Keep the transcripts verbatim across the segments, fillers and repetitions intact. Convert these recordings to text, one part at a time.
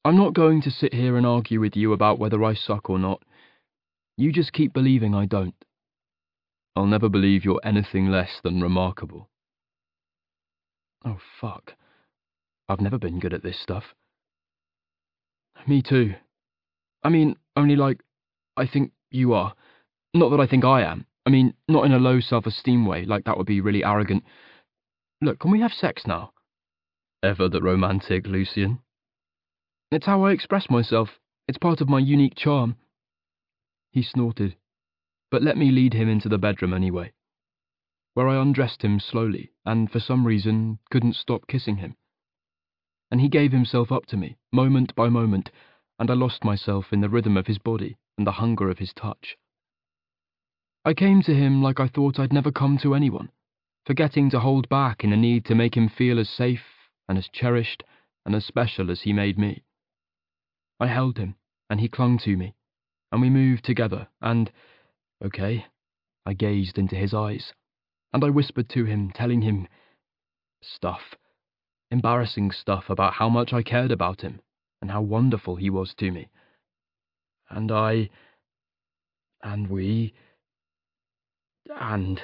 I'm not going to sit here and argue with you about whether I suck or not. You just keep believing I don't. I'll never believe you're anything less than remarkable. Oh, fuck. I've never been good at this stuff. Me too. I mean, only like, I think you are. Not that I think I am. I mean, not in a low self-esteem way, like that would be really arrogant. Look, can we have sex now? Ever the romantic, Lucian? It's how I express myself. It's part of my unique charm. He snorted, but let me lead him into the bedroom anyway, where I undressed him slowly and, for some reason, couldn't stop kissing him. And he gave himself up to me, moment by moment, and I lost myself in the rhythm of his body and the hunger of his touch. I came to him like I thought I'd never come to anyone, forgetting to hold back in the need to make him feel as safe and as cherished and as special as he made me. I held him, and he clung to me, and we moved together, and, okay, I gazed into his eyes, and I whispered to him, telling him stuff, embarrassing stuff about how much I cared about him, and how wonderful he was to me. And I... and we... and...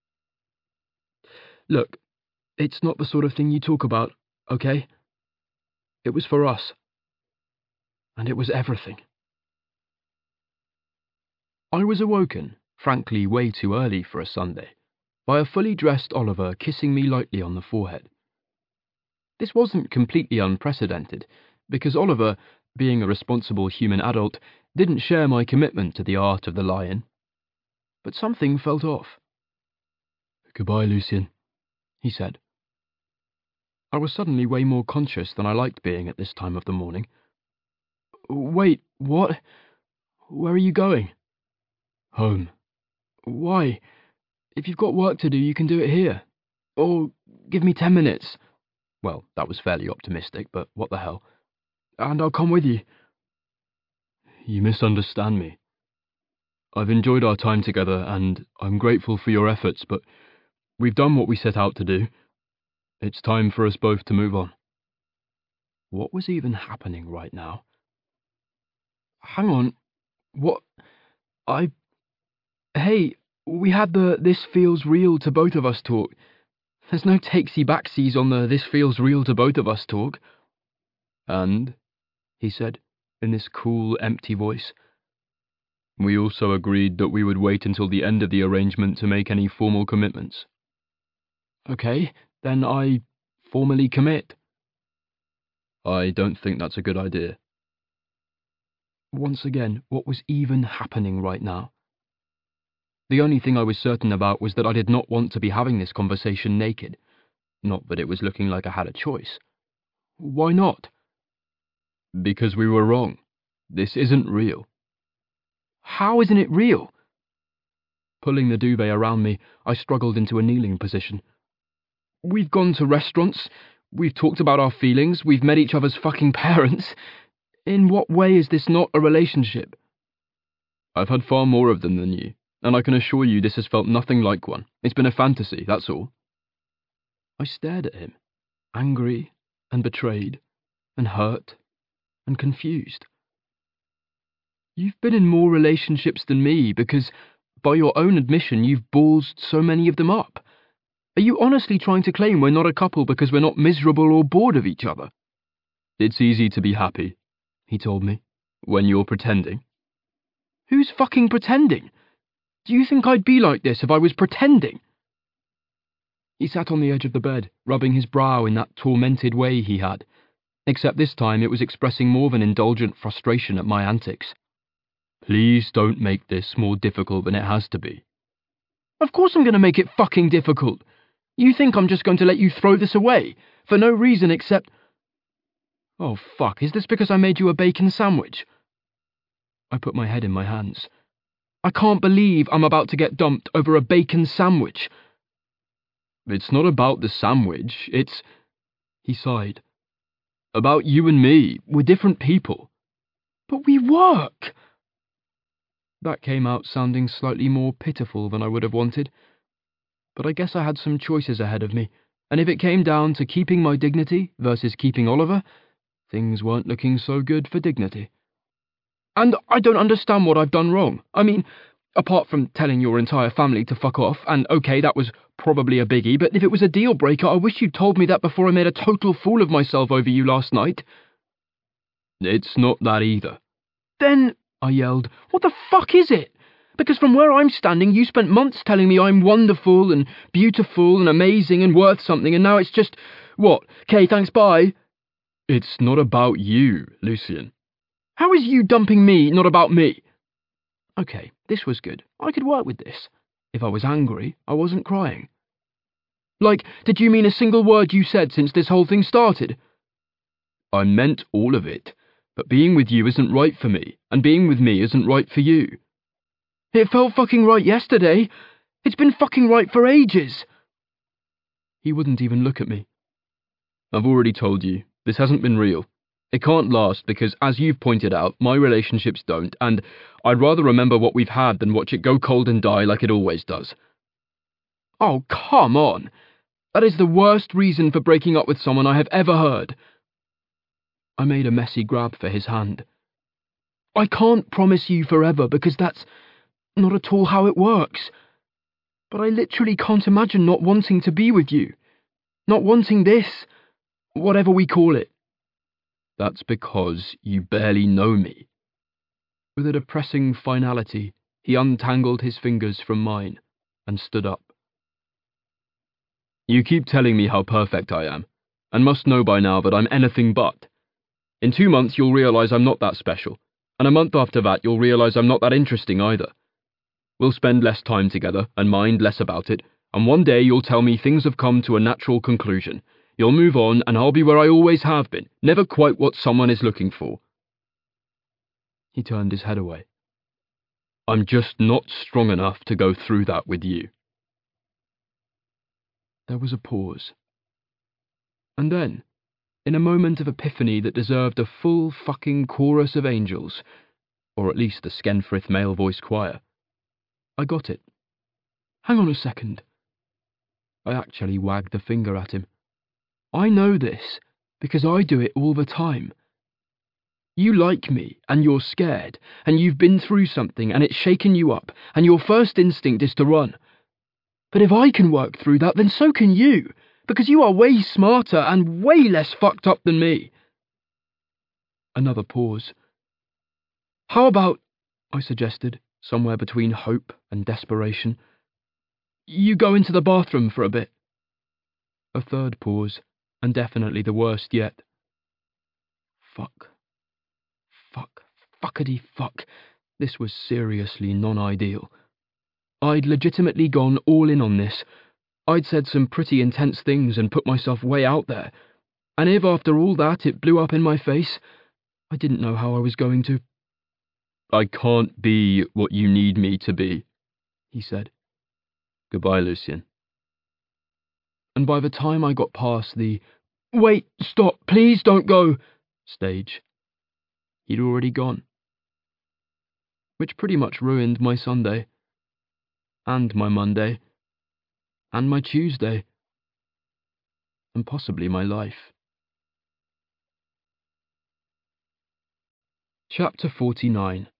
Look, it's not the sort of thing you talk about, okay? It was for us. And it was everything. I was awoken, frankly way too early for a Sunday, by a fully dressed Oliver kissing me lightly on the forehead. This wasn't completely unprecedented, because Oliver, being a responsible human adult, didn't share my commitment to the art of the lion. But something felt off. "Goodbye, Lucian," he said. I was suddenly way more conscious than I liked being at this time of the morning. "Wait, what? Where are you going?" "Home." "Why? If you've got work to do, you can do it here. Or give me ten minutes. Well, that was fairly optimistic, but what the hell. And I'll come with you." "You misunderstand me. I've enjoyed our time together, and I'm grateful for your efforts, but we've done what we set out to do. It's time for us both to move on." What was even happening right now? Hang on. What? I... Hey, we had the "this feels real to both of us" talk. There's no takesy-backsies on the "this feels real to both of us" talk. "And?" he said, in this cool, empty voice. "We also agreed that we would wait until the end of the arrangement to make any formal commitments." "Okay, then I formally commit." "I don't think that's a good idea." Once again, what was even happening right now? The only thing I was certain about was that I did not want to be having this conversation naked. Not that it was looking like I had a choice. Why not? Because we were wrong. This isn't real. How isn't it real? Pulling the duvet around me, I struggled into a kneeling position. We've gone to restaurants, we've talked about our feelings, we've met each other's fucking parents. In what way is this not a relationship? I've had far more of them than you, and I can assure you this has felt nothing like one. It's been a fantasy, that's all. I stared at him, angry and betrayed and hurt and confused. You've been in more relationships than me because, by your own admission, you've ballsed so many of them up. Are you honestly trying to claim we're not a couple because we're not miserable or bored of each other? It's easy to be happy, he told me, when you're pretending. Who's fucking pretending? Do you think I'd be like this if I was pretending? He sat on the edge of the bed, rubbing his brow in that tormented way he had, except this time it was expressing more of an indulgent frustration at my antics. Please don't make this more difficult than it has to be. Of course I'm going to make it fucking difficult. You think I'm just going to let you throw this away, for no reason except... Oh fuck, is this because I made you a bacon sandwich? I put my head in my hands. I can't believe I'm about to get dumped over a bacon sandwich. It's not about the sandwich, it's... He sighed. About you and me, we're different people. But we work! That came out sounding slightly more pitiful than I would have wanted. But I guess I had some choices ahead of me, and if it came down to keeping my dignity versus keeping Oliver, Things weren't looking so good for Dignity. And I don't understand what I've done wrong. I mean, apart from telling your entire family to fuck off, and okay, that was probably a biggie, but if it was a deal breaker, I wish you'd told me that before I made a total fool of myself over you last night. It's not that either. Then, I yelled, what the fuck is it? Because from where I'm standing, you spent months telling me I'm wonderful and beautiful and amazing and worth something, and now it's just, what, okay, thanks, bye? It's not about you, Lucian. How is you dumping me not about me? Okay, this was good. I could work with this. If I was angry, I wasn't crying. Like, did you mean a single word you said since this whole thing started? I meant all of it, but being with you isn't right for me, and being with me isn't right for you. It felt fucking right yesterday. It's been fucking right for ages. He wouldn't even look at me. I've already told you, this hasn't been real. It can't last because, as you've pointed out, my relationships don't, and I'd rather remember what we've had than watch it go cold and die like it always does. Oh, come on. That is the worst reason for breaking up with someone I have ever heard. I made a messy grab for his hand. I can't promise you forever because that's not at all how it works. But I literally can't imagine not wanting to be with you. Not wanting this, whatever we call it. That's because you barely know me. With a depressing finality, he untangled his fingers from mine and stood up. You keep telling me how perfect I am, and must know by now that I'm anything but. In two months you'll realise I'm not that special, and a month after that you'll realise I'm not that interesting either. We'll spend less time together and mind less about it, and one day you'll tell me things have come to a natural conclusion. You'll move on, and I'll be where I always have been, never quite what someone is looking for. He turned his head away. I'm just not strong enough to go through that with you. There was a pause. And then, in a moment of epiphany that deserved a full fucking chorus of angels, or at least a Skenfrith male voice choir, I got it. Hang on a second. I actually wagged a finger at him. I know this, because I do it all the time. You like me, and you're scared, and you've been through something, and it's shaken you up, and your first instinct is to run. But if I can work through that, then so can you, because you are way smarter and way less fucked up than me. Another pause. How about, I suggested, somewhere between hope and desperation, you go into the bathroom for a bit? A third pause, and definitely the worst yet. Fuck. Fuck. Fuckity fuck. This was seriously non-ideal. I'd legitimately gone all in on this. I'd said some pretty intense things and put myself way out there. And if after all that it blew up in my face, I didn't know how I was going to. I can't be what you need me to be, he said. Goodbye, Lucian. And by the time I got past the, wait, stop, please don't go, stage, he'd already gone. Which pretty much ruined my Sunday, and my Monday, and my Tuesday, and possibly my life. Chapter forty-nine.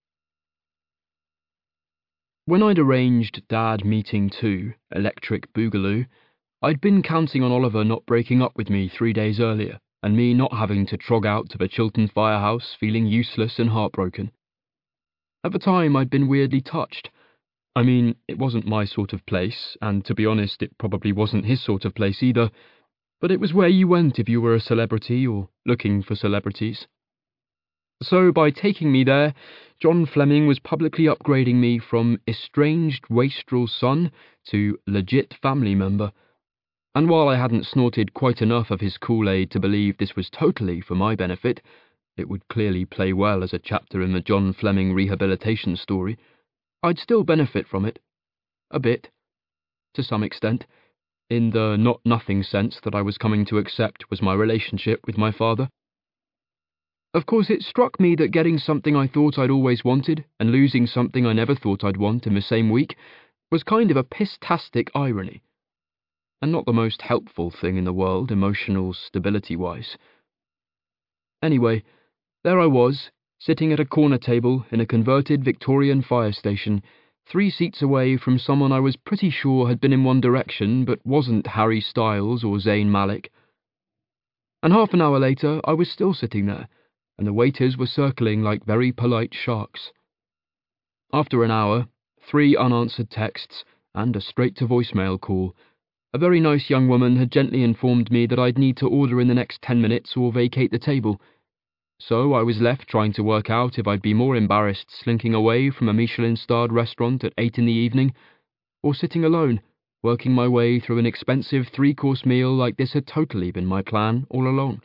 When I'd arranged Dad meeting two, Electric Boogaloo, I'd been counting on Oliver not breaking up with me three days earlier, and me not having to trog out to the Chiltern firehouse feeling useless and heartbroken. At the time, I'd been weirdly touched. I mean, it wasn't my sort of place, and to be honest, it probably wasn't his sort of place either, but it was where you went if you were a celebrity or looking for celebrities. So, by taking me there, John Fleming was publicly upgrading me from estranged wastrel son to legit family member. And while I hadn't snorted quite enough of his Kool-Aid to believe this was totally for my benefit, it would clearly play well as a chapter in the John Fleming rehabilitation story, I'd still benefit from it. A bit. To some extent. In the not-nothing sense that I was coming to accept was my relationship with my father. Of course, it struck me that getting something I thought I'd always wanted and losing something I never thought I'd want in the same week was kind of a piss-tastic irony. And not the most helpful thing in the world, emotional stability-wise. Anyway, there I was, sitting at a corner table in a converted Victorian fire station, three seats away from someone I was pretty sure had been in One Direction but wasn't Harry Styles or Zayn Malik. And half an hour later I was still sitting there, and the waiters were circling like very polite sharks. After an hour, three unanswered texts, and a straight-to-voicemail call, a very nice young woman had gently informed me that I'd need to order in the next ten minutes or vacate the table. So I was left trying to work out if I'd be more embarrassed slinking away from a Michelin-starred restaurant at eight in the evening, or sitting alone, working my way through an expensive three-course meal like this had totally been my plan all along.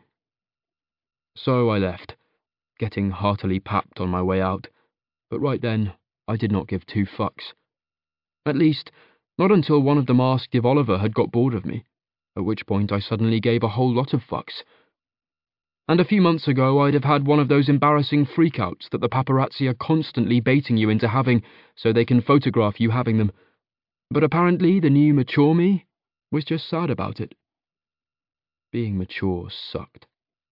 So I left, getting heartily papped on my way out, but right then I did not give two fucks. At least, not until one of them asked if Oliver had got bored of me, at which point I suddenly gave a whole lot of fucks. And a few months ago I'd have had one of those embarrassing freakouts that the paparazzi are constantly baiting you into having so they can photograph you having them. But apparently the new mature me was just sad about it. Being mature sucked.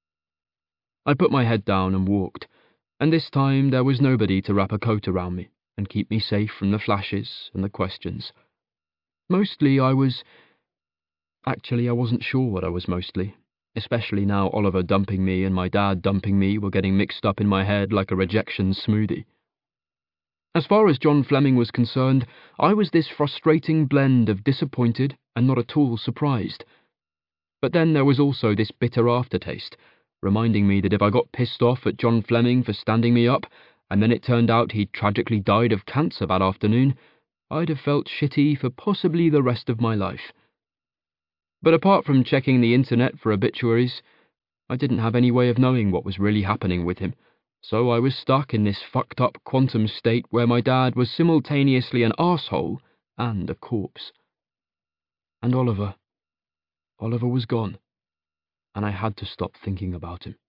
I put my head down and walked, and this time there was nobody to wrap a coat around me and keep me safe from the flashes and the questions. Mostly I was... Actually, I wasn't sure what I was mostly, especially now Oliver dumping me and my dad dumping me were getting mixed up in my head like a rejection smoothie. As far as John Fleming was concerned, I was this frustrating blend of disappointed and not at all surprised. But then there was also this bitter aftertaste, reminding me that if I got pissed off at John Fleming for standing me up, and then it turned out he'd tragically died of cancer that afternoon, I'd have felt shitty for possibly the rest of my life. But apart from checking the internet for obituaries, I didn't have any way of knowing what was really happening with him, so I was stuck in this fucked-up quantum state where my dad was simultaneously an arsehole and a corpse. And Oliver... Oliver was gone, and I had to stop thinking about him.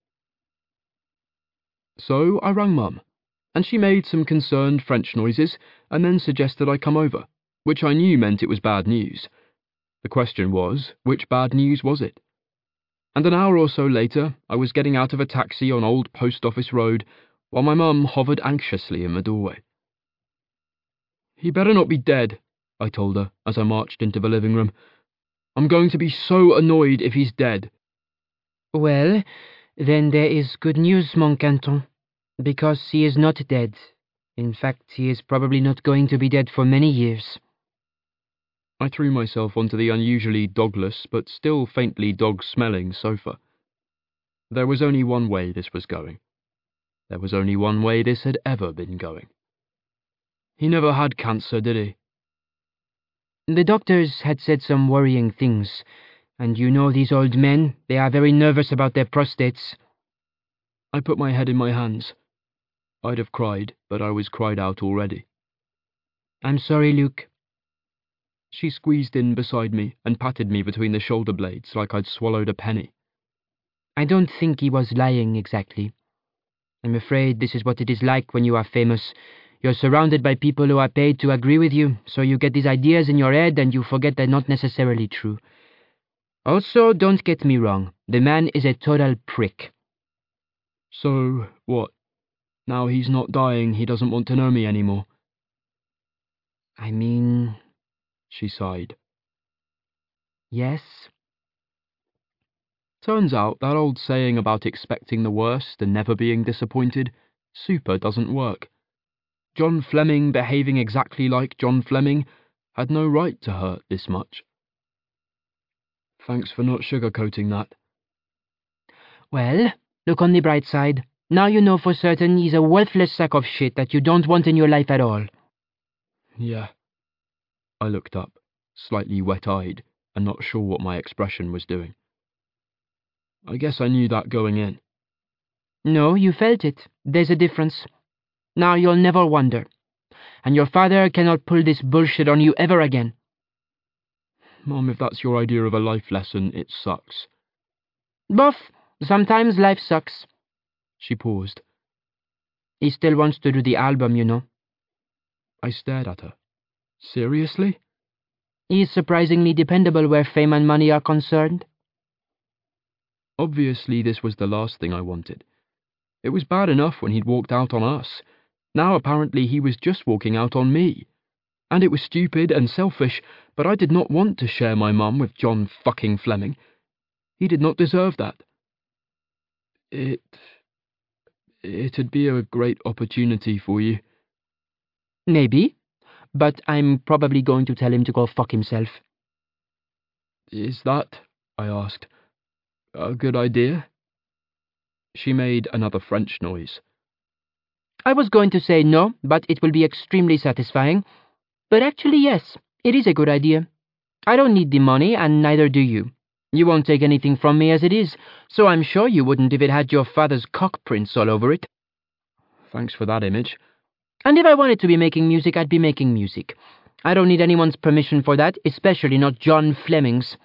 So I rang Mum, and she made some concerned French noises and then suggested I come over, which I knew meant it was bad news. The question was, which bad news was it? And an hour or so later, I was getting out of a taxi on Old Post Office Road, while my mum hovered anxiously in the doorway. "He better not be dead," I told her as I marched into the living room. "I'm going to be so annoyed if he's dead." "Well, then there is good news, mon canton, because he is not dead. In fact, he is probably not going to be dead for many years." I threw myself onto the unusually dogless but still faintly dog-smelling sofa. There was only one way this was going. There was only one way this had ever been going. He never had cancer, did he? The doctors had said some worrying things, and you know these old men, they are very nervous about their prostates. I put my head in my hands. I'd have cried, but I was cried out already. "I'm sorry, Luke." She squeezed in beside me and patted me between the shoulder blades like I'd swallowed a penny. "I don't think he was lying exactly. I'm afraid this is what it is like when you are famous. You're surrounded by people who are paid to agree with you, so you get these ideas in your head and you forget they're not necessarily true. Also, don't get me wrong, the man is a total prick." "So, what? Now he's not dying, he doesn't want to know me anymore?" "I mean..." She sighed. "Yes." Turns out that old saying about expecting the worst and never being disappointed super doesn't work. John Fleming behaving exactly like John Fleming had no right to hurt this much. Thanks for not sugarcoating that. "Well, look on the bright side. Now you know for certain he's a worthless sack of shit that you don't want in your life at all." Yeah. I looked up, slightly wet-eyed, and not sure what my expression was doing. I guess I knew that going in. "No, you felt it. There's a difference. Now you'll never wonder. And your father cannot pull this bullshit on you ever again." Mom, if that's your idea of a life lesson, it sucks. "Boff, sometimes life sucks." She paused. "He still wants to do the album, you know." I stared at her. Seriously? "He's surprisingly dependable where fame and money are concerned." Obviously, this was the last thing I wanted. It was bad enough when he'd walked out on us. Now apparently he was just walking out on me. And it was stupid and selfish, but I did not want to share my mum with John fucking Fleming. He did not deserve that. It... It'd be a great opportunity for you. Maybe, but I'm probably going to tell him to go fuck himself. Is that, I asked, a good idea? She made another French noise. I was going to say no, but it will be extremely satisfying. But actually, yes, it is a good idea. I don't need the money, and neither do you. You won't take anything from me as it is, so I'm sure you wouldn't if it had your father's cock prints all over it. Thanks for that image. And if I wanted to be making music, I'd be making music. I don't need anyone's permission for that, especially not John Fleming's.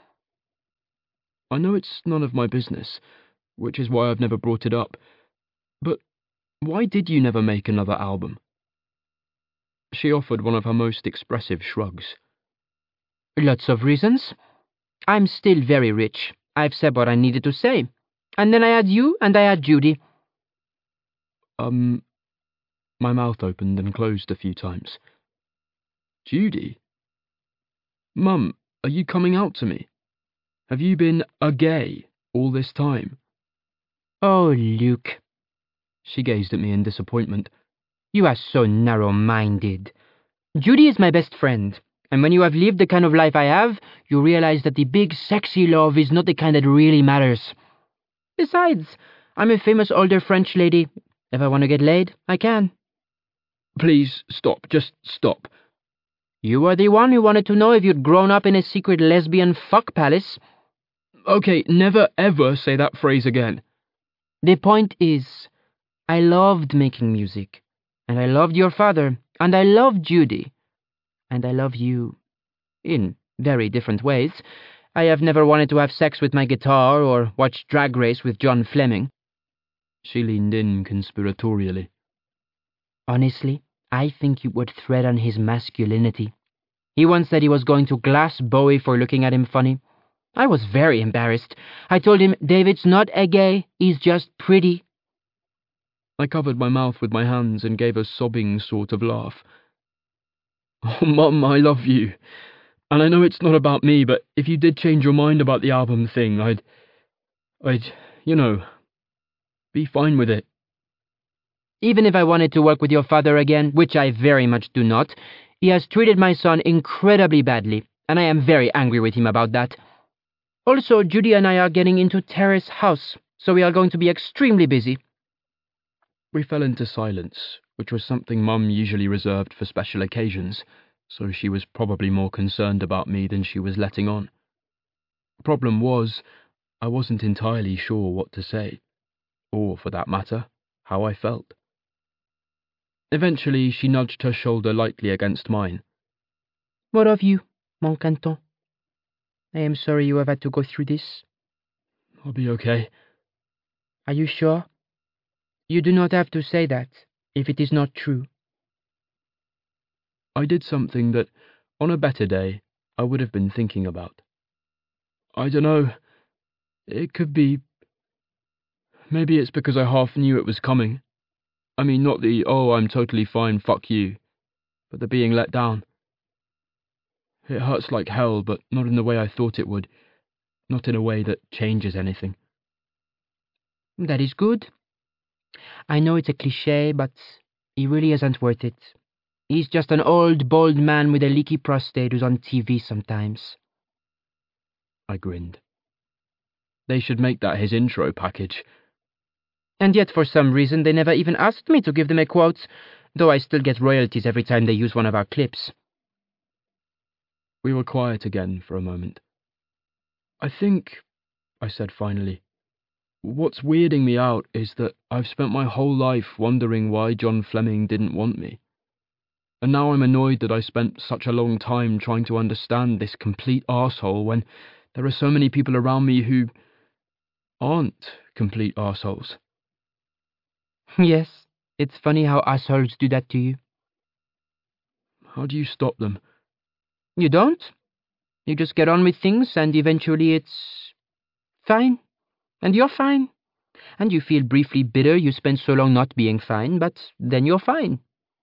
I know it's none of my business, which is why I've never brought it up. But why did you never make another album? She offered one of her most expressive shrugs. Lots of reasons. I'm still very rich. I've said what I needed to say. And then I had you, and I had Judy. Um, my mouth opened and closed a few times. Judy? Mum, are you coming out to me? Have you been a gay all this time? Oh, Luke. She gazed at me in disappointment. You are so narrow-minded. Judy is my best friend, and when you have lived the kind of life I have, you realize that the big, sexy love is not the kind that really matters. Besides, I'm a famous older French lady. If I want to get laid, I can. Please, stop. Just stop. You are the one who wanted to know if you'd grown up in a secret lesbian fuck palace. Okay, never ever say that phrase again. The point is, I loved making music, and I loved your father, and I loved Judy, and I love you. In very different ways. I have never wanted to have sex with my guitar or watch Drag Race with John Fleming. She leaned in conspiratorially. Honestly, I think you would tread on his masculinity. He once said he was going to glass Bowie for looking at him funny. I was very embarrassed. I told him, David's not a gay, he's just pretty. I covered my mouth with my hands and gave a sobbing sort of laugh. Oh, Mum, I love you. And I know it's not about me, but if you did change your mind about the album thing, I'd... I'd, you know, be fine with it. Even if I wanted to work with your father again, which I very much do not, he has treated my son incredibly badly, and I am very angry with him about that. Also, Judy and I are getting into Terrace House, so we are going to be extremely busy. We fell into silence, which was something Mum usually reserved for special occasions, so she was probably more concerned about me than she was letting on. The problem was, I wasn't entirely sure what to say, or, for that matter, how I felt. Eventually, she nudged her shoulder lightly against mine. What of you, mon canton? I am sorry you have had to go through this. I'll be okay. Are you sure? You do not have to say that, if it is not true. I did something that, on a better day, I would have been thinking about. I dunno. It could be... Maybe it's because I half knew it was coming. I mean, not the, oh, I'm totally fine, fuck you, but the being let down. It hurts like hell, but not in the way I thought it would. Not in a way that changes anything. That is good. I know it's a cliché, but he really isn't worth it. He's just an old, bald man with a leaky prostate who's on T V sometimes. I grinned. They should make that his intro package. And yet, for some reason, they never even asked me to give them a quote, though I still get royalties every time they use one of our clips. We were quiet again for a moment. I think, I said finally, what's weirding me out is that I've spent my whole life wondering why John Fleming didn't want me. And now I'm annoyed that I spent such a long time trying to understand this complete arsehole when there are so many people around me who aren't complete arseholes. Yes, it's funny how assholes do that to you. How do you stop them? You don't? You just get on with things and eventually it's... fine. And you're fine. And you feel briefly bitter you spent so long not being fine, but then you're fine.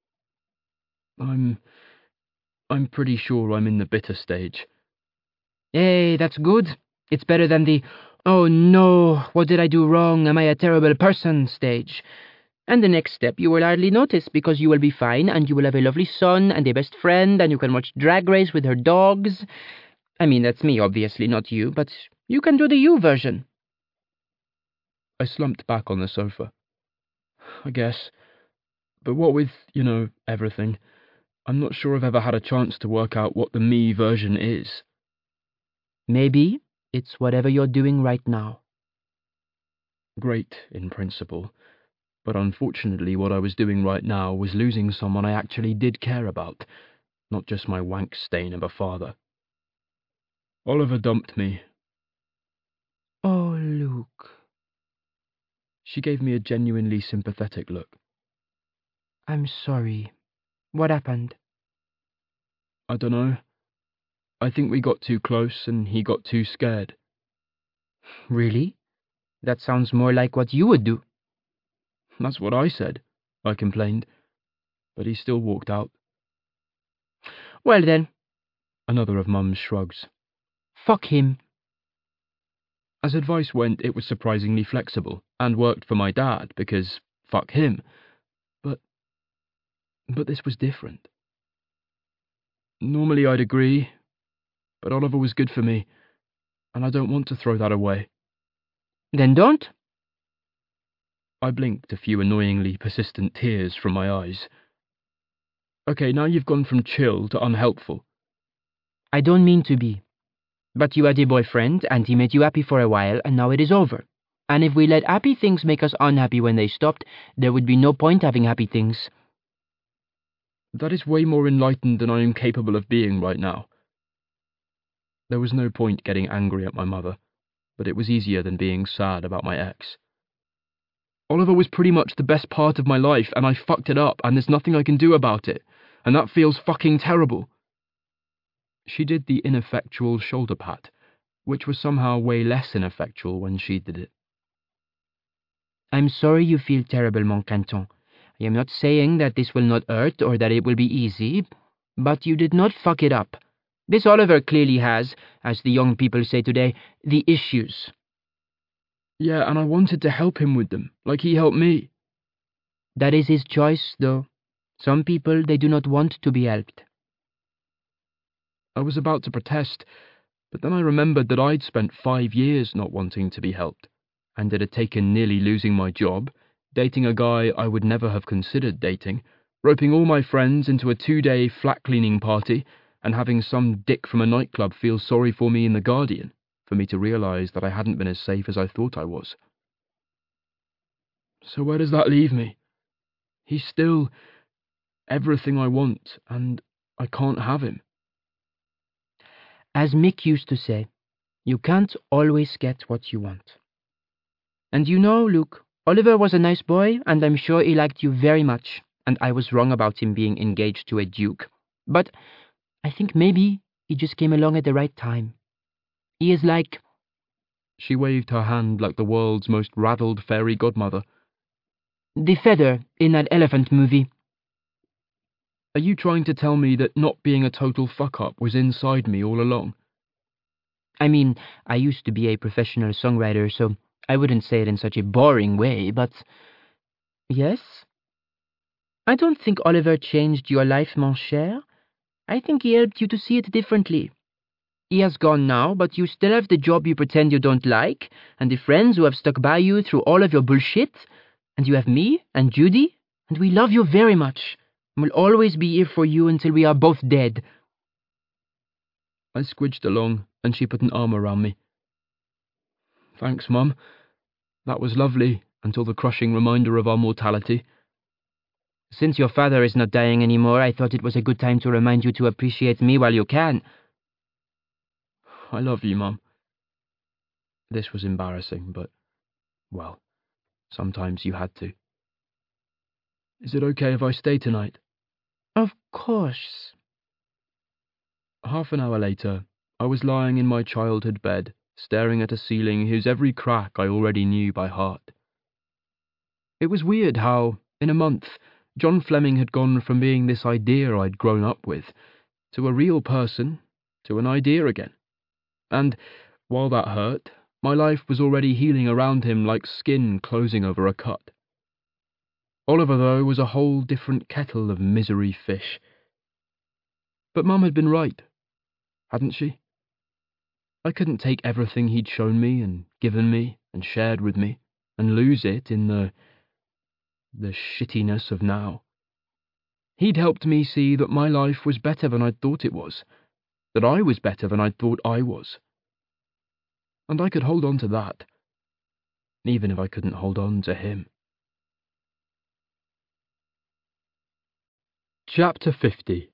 I'm... I'm pretty sure I'm in the bitter stage. Hey, that's good. It's better than the, oh no, what did I do wrong? Am I a terrible person stage? And the next step you will hardly notice because you will be fine and you will have a lovely son and a best friend and you can watch Drag Race with her dogs. I mean, that's me, obviously, not you, but you can do the you version. I slumped back on the sofa. I guess. But what with, you know, everything, I'm not sure I've ever had a chance to work out what the me version is. Maybe it's whatever you're doing right now. Great, in principle. But unfortunately what I was doing right now was losing someone I actually did care about, not just my wank stain of a father. Oliver dumped me. Oh, Luke. She gave me a genuinely sympathetic look. I'm sorry. What happened? I dunno. I think we got too close and he got too scared. Really? That sounds more like what you would do. That's what I said, I complained. But he still walked out. Well then. Another of Mum's shrugs. Fuck him. As advice went, it was surprisingly flexible, and worked for my dad, because fuck him. But... but this was different. Normally I'd agree, but Oliver was good for me, and I don't want to throw that away. Then don't. I blinked a few annoyingly persistent tears from my eyes. Okay, now you've gone from chill to unhelpful. I don't mean to be. But you had a boyfriend, and he made you happy for a while, and now it is over. And if we let happy things make us unhappy when they stopped, there would be no point having happy things. That is way more enlightened than I am capable of being right now. There was no point getting angry at my mother, but it was easier than being sad about my ex. Oliver was pretty much the best part of my life, and I fucked it up, and there's nothing I can do about it, and that feels fucking terrible. She did the ineffectual shoulder pat, which was somehow way less ineffectual when she did it. I'm sorry you feel terrible, mon canton. I am not saying that this will not hurt or that it will be easy, but you did not fuck it up. This Oliver clearly has, as the young people say today, the issues. Yeah, and I wanted to help him with them, like he helped me. That is his choice, though. Some people, they do not want to be helped. I was about to protest, but then I remembered that I'd spent five years not wanting to be helped, and it had taken nearly losing my job, dating a guy I would never have considered dating, roping all my friends into a two-day flat-cleaning party, and having some dick from a nightclub feel sorry for me in The Guardian, for me to realise that I hadn't been as safe as I thought I was. So where does that leave me? He's still everything I want, and I can't have him. As Mick used to say, you can't always get what you want. And you know, Luke, Oliver was a nice boy, and I'm sure he liked you very much, and I was wrong about him being engaged to a duke. But I think maybe he just came along at the right time. He is like... She waved her hand like the world's most raddled fairy godmother. The feather in that elephant movie. Are you trying to tell me that not being a total fuck-up was inside me all along? I mean, I used to be a professional songwriter, so I wouldn't say it in such a boring way, but... Yes? I don't think Oliver changed your life, mon cher. I think he helped you to see it differently. He has gone now, but you still have the job you pretend you don't like, and the friends who have stuck by you through all of your bullshit, and you have me and Judy, and we love you very much. We'll always be here for you until we are both dead. I squidged along, and she put an arm around me. Thanks, Mum. That was lovely, until the crushing reminder of our mortality. Since your father is not dying anymore, I thought it was a good time to remind you to appreciate me while you can. I love you, Mum. This was embarrassing, but, well, sometimes you had to. Is it okay if I stay tonight? Of course. Half an hour later, I was lying in my childhood bed, staring at a ceiling whose every crack I already knew by heart. It was weird how, in a month, John Fleming had gone from being this idea I'd grown up with, to a real person, to an idea again. And, while that hurt, my life was already healing around him like skin closing over a cut. Oliver, though, was a whole different kettle of misery fish. But Mum had been right, hadn't she? I couldn't take everything he'd shown me and given me and shared with me and lose it in the... the shittiness of now. He'd helped me see that my life was better than I'd thought it was, that I was better than I'd thought I was. And I could hold on to that, even if I couldn't hold on to him. Chapter fifty.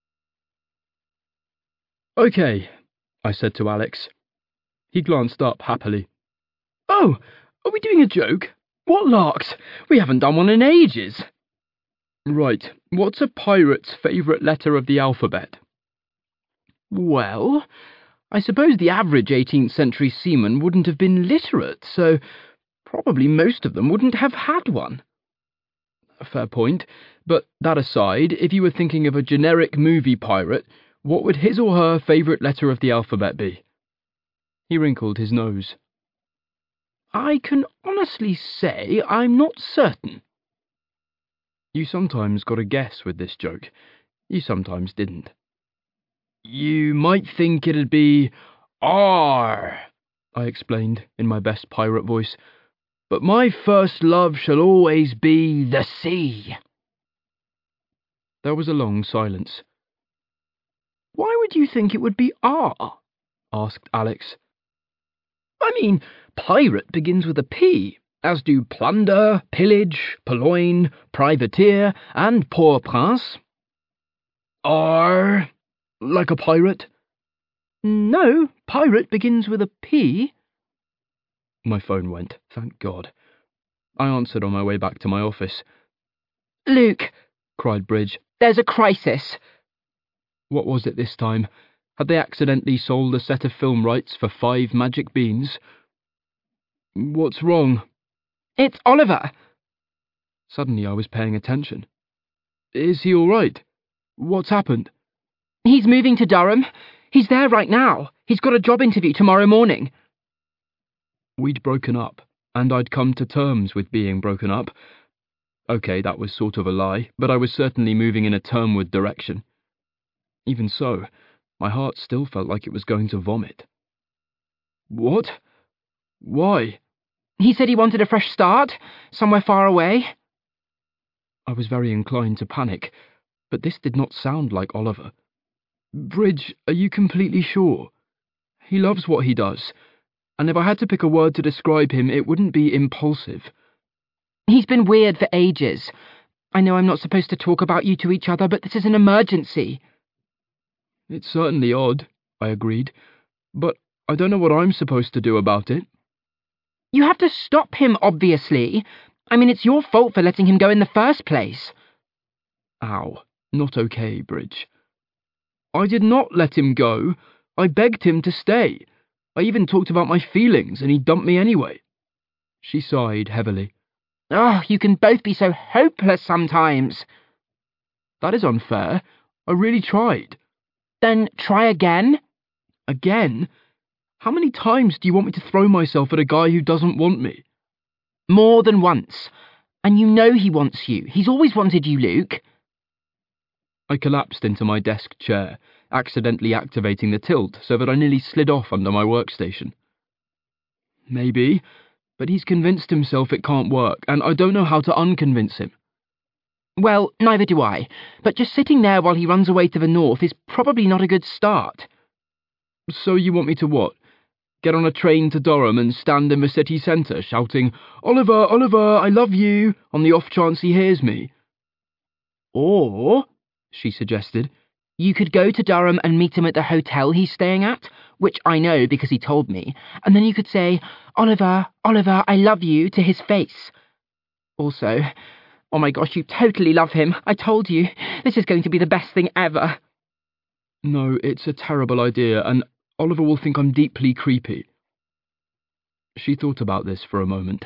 "Okay," I said to Alex. He glanced up happily. "Oh, are we doing a joke? What larks? We haven't done one in ages." "Right, what's a pirate's favourite letter of the alphabet?" "Well, I suppose the average eighteenth century seaman wouldn't have been literate, so probably most of them wouldn't have had one." "A fair point, but that aside, if you were thinking of a generic movie pirate, what would his or her favourite letter of the alphabet be?" He wrinkled his nose. "I can honestly say I'm not certain." You sometimes got a guess with this joke. You sometimes didn't. "You might think it'd be R," I explained in my best pirate voice, "but my first love shall always be the sea." There was a long silence. "Why would you think it would be R?" asked Alex. "I mean, pirate begins with a P, as do plunder, pillage, purloin, privateer, and poor prince." "R, like a pirate?" "No, pirate begins with a P." My phone went, thank God. I answered on my way back to my office. "Luke," cried Bridge, "there's a crisis." What was it this time? Had they accidentally sold a set of film rights for five magic beans? "What's wrong?" "It's Oliver." Suddenly I was paying attention. "Is he all right? What's happened?" "He's moving to Durham. He's there right now. He's got a job interview tomorrow morning." We'd broken up, and I'd come to terms with being broken up. Okay, that was sort of a lie, but I was certainly moving in a termward direction. Even so, my heart still felt like it was going to vomit. "What? Why?" "He said he wanted a fresh start, somewhere far away." I was very inclined to panic, but this did not sound like Oliver. "Bridge, are you completely sure? He loves what he does, and if I had to pick a word to describe him, it wouldn't be impulsive." "He's been weird for ages. I know I'm not supposed to talk about you to each other, but this is an emergency." "It's certainly odd," I agreed, "but I don't know what I'm supposed to do about it." "You have to stop him, obviously. I mean, it's your fault for letting him go in the first place." "Ow, not okay, Bridge. I did not let him go. I begged him to stay. I even talked about my feelings, and he dumped me anyway." She sighed heavily. "Oh, you can both be so hopeless sometimes." "That is unfair. I really tried." "Then try again." "Again? How many times do you want me to throw myself at a guy who doesn't want me?" "More than once. And you know he wants you. He's always wanted you, Luke." I collapsed into my desk chair, accidentally activating the tilt so that I nearly slid off under my workstation. "Maybe, but he's convinced himself it can't work, and I don't know how to unconvince him." "Well, neither do I, but just sitting there while he runs away to the north is probably not a good start." "So you want me to what? Get on a train to Durham and stand in the city centre shouting, 'Oliver, Oliver, I love you,' on the off chance he hears me?" "Or," she suggested, "you could go to Durham and meet him at the hotel he's staying at, which I know because he told me, and then you could say, 'Oliver, Oliver, I love you,' to his face. Also, oh my gosh, you totally love him. I told you. This is going to be the best thing ever." "No, it's a terrible idea, and Oliver will think I'm deeply creepy." She thought about this for a moment.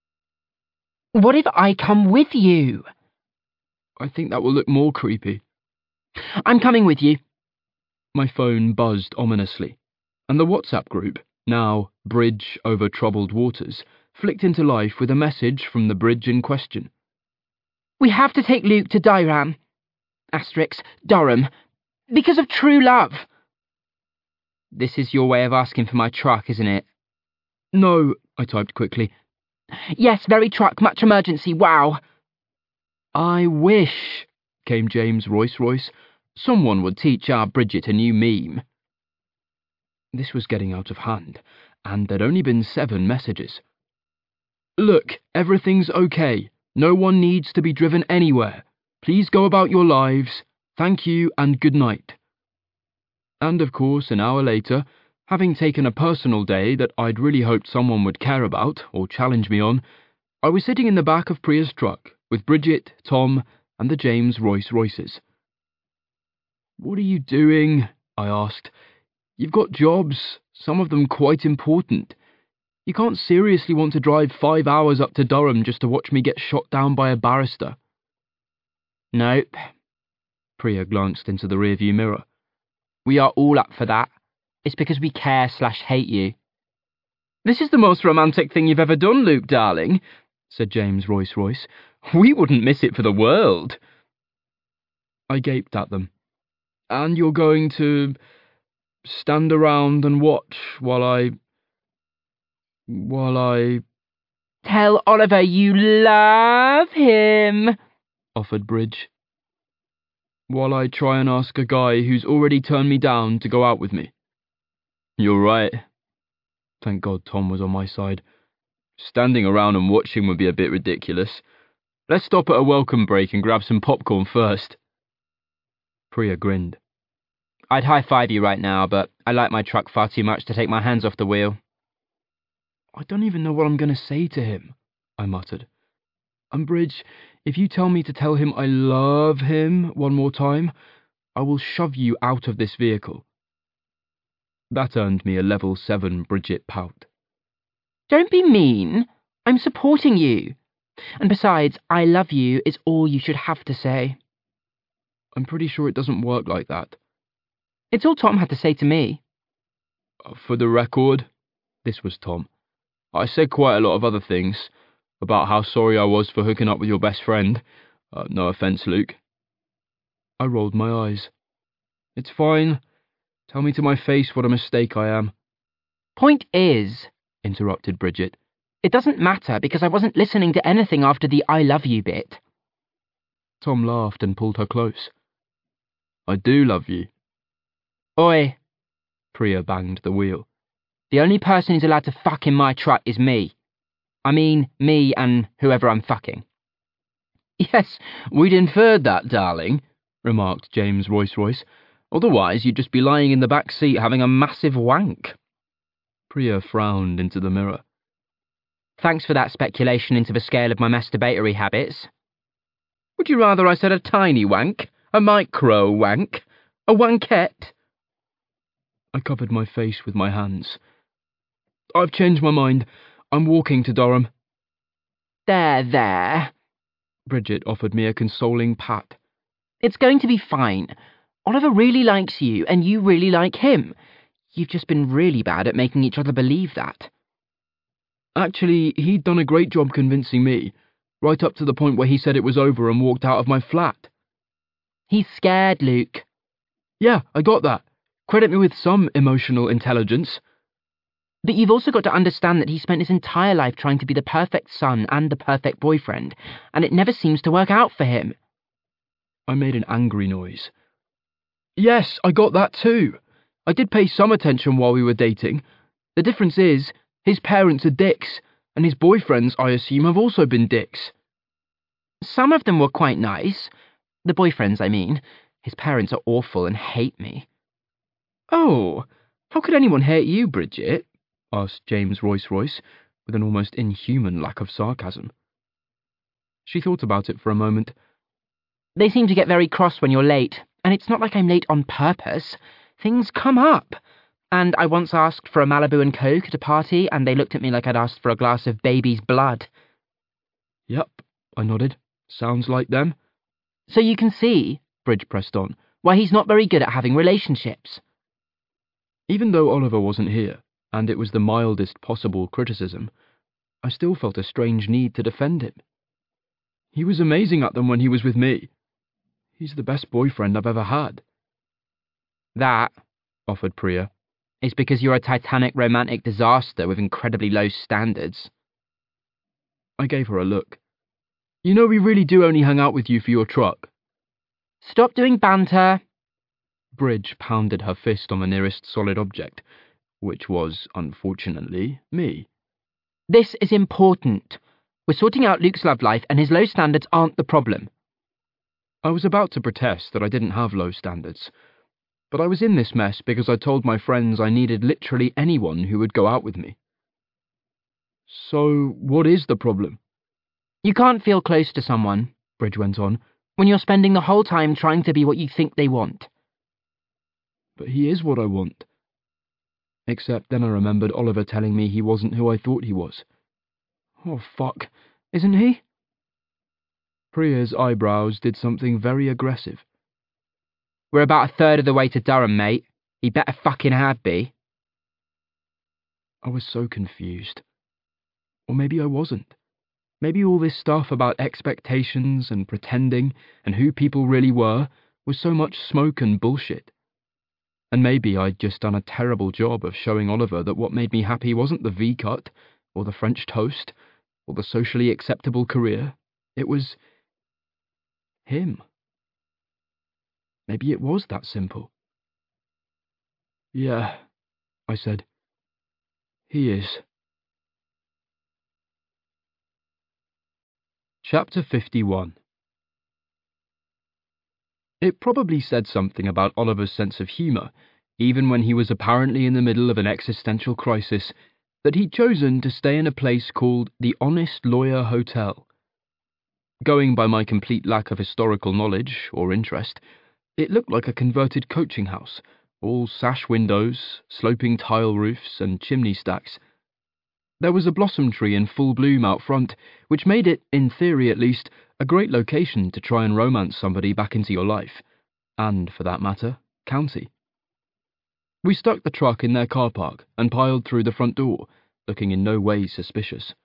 What if I come with you? I think that will look more creepy. I'm coming with you. My phone buzzed ominously, and the WhatsApp group, now Bridge Over Troubled Waters, flicked into life with a message from the bridge in question. We have to take Luke to Dyram. Asterix, Durham. Because of true love. This is your way of asking for my truck, isn't it? No, I typed quickly. Yes, very truck, much emergency, wow. I wish, came James Royce-Royce, someone would teach our Bridget a new meme. This was getting out of hand, and there'd only been seven messages. Look, everything's okay. No one needs to be driven anywhere. Please go about your lives. Thank you and good night. And of course, an hour later, having taken a personal day that I'd really hoped someone would care about or challenge me on, I was sitting in the back of Priya's truck with Bridget, Tom, and the James Royce-Royces. What are you doing? I asked. You've got jobs, some of them quite important. You can't seriously want to drive five hours up to Durham just to watch me get shot down by a barrister. Nope. Priya glanced into the rearview mirror. We are all up for that. It's because we care slash hate you. This is the most romantic thing you've ever done, Luke, darling, said James Royce-Royce. We wouldn't miss it for the world. I gaped at them. And you're going to stand around and watch while I... while I... Tell Oliver you love him, offered Bridge. While I try and ask a guy who's already turned me down to go out with me. You're right. Thank God Tom was on my side. Standing around and watching would be a bit ridiculous. Let's stop at a welcome break and grab some popcorn first. Priya grinned. I'd high-five you right now, but I like my truck far too much to take my hands off the wheel. I don't even know what I'm going to say to him, I muttered. And Bridge, if you tell me to tell him I love him one more time, I will shove you out of this vehicle. That earned me a level seven Bridget pout. Don't be mean. I'm supporting you. And besides, I love you is all you should have to say. I'm pretty sure it doesn't work like that. It's all Tom had to say to me. For the record, this was Tom, I said quite a lot of other things, about how sorry I was for hooking up with your best friend. Uh, no offence, Luke. I rolled my eyes. It's fine. Tell me to my face what a mistake I am. Point is, interrupted Bridget, it doesn't matter because I wasn't listening to anything after the I love you bit. Tom laughed and pulled her close. I do love you. Oi. Priya banged the wheel. The only person who's allowed to fuck in my truck is me. I mean, me and whoever I'm fucking. Yes, we'd inferred that, darling, remarked James Royce-Royce. Otherwise, you'd just be lying in the back seat having a massive wank. Priya frowned into the mirror. Thanks for that speculation into the scale of my masturbatory habits. Would you rather I said a tiny wank? A micro wank? A wankette? I covered my face with my hands. I've changed my mind. I'm walking to Durham. There, there. Bridget offered me a consoling pat. It's going to be fine. Oliver really likes you, and you really like him. You've just been really bad at making each other believe that. Actually, he'd done a great job convincing me, right up to the point where he said it was over and walked out of my flat. He's scared, Luke. Yeah, I got that. Credit me with some emotional intelligence. But you've also got to understand that he spent his entire life trying to be the perfect son and the perfect boyfriend, and it never seems to work out for him. I made an angry noise. Yes, I got that too. I did pay some attention while we were dating. The difference is, his parents are dicks, and his boyfriends, I assume, have also been dicks. Some of them were quite nice. The boyfriends, I mean. His parents are awful and hate me. Oh, how could anyone hate you, Bridget? Asked James Royce-Royce, with an almost inhuman lack of sarcasm. She thought about it for a moment. They seem to get very cross when you're late, and it's not like I'm late on purpose. Things come up. And I once asked for a Malibu and Coke at a party, and they looked at me like I'd asked for a glass of baby's blood. Yep, I nodded. Sounds like them. So you can see, Bridge pressed on, why he's not very good at having relationships. Even though Oliver wasn't here, and it was the mildest possible criticism, I still felt a strange need to defend him. He was amazing at them when he was with me. He's the best boyfriend I've ever had. That, offered Priya, is because you're a titanic romantic disaster with incredibly low standards. I gave her a look. You know we really do only hang out with you for your truck. Stop doing banter. Bridge pounded her fist on the nearest solid object, which was, unfortunately, me. This is important. We're sorting out Luke's love life, and his low standards aren't the problem. I was about to protest that I didn't have low standards, but I was in this mess because I told my friends I needed literally anyone who would go out with me. So, what is the problem? You can't feel close to someone, Bridge went on, when you're spending the whole time trying to be what you think they want. But he is what I want. Except then I remembered Oliver telling me he wasn't who I thought he was. Oh, fuck. Isn't he? Priya's eyebrows did something very aggressive. We're about a third of the way to Durham, mate. He better fucking have be. I was so confused. Or maybe I wasn't. Maybe all this stuff about expectations and pretending and who people really were was so much smoke and bullshit. And maybe I'd just done a terrible job of showing Oliver that what made me happy wasn't the V-cut, or the French toast, or the socially acceptable career. It was him. Maybe it was that simple. Yeah, I said. He is. Chapter fifty-one. It probably said something about Oliver's sense of humour, even when he was apparently in the middle of an existential crisis, that he'd chosen to stay in a place called the Honest Lawyer Hotel. Going by my complete lack of historical knowledge or interest, it looked like a converted coaching house, all sash windows, sloping tile roofs, and chimney stacks. There was a blossom tree in full bloom out front, which made it, in theory at least, a great location to try and romance somebody back into your life, and, for that matter, county. We stuck the truck in their car park and piled through the front door, looking in no way suspicious.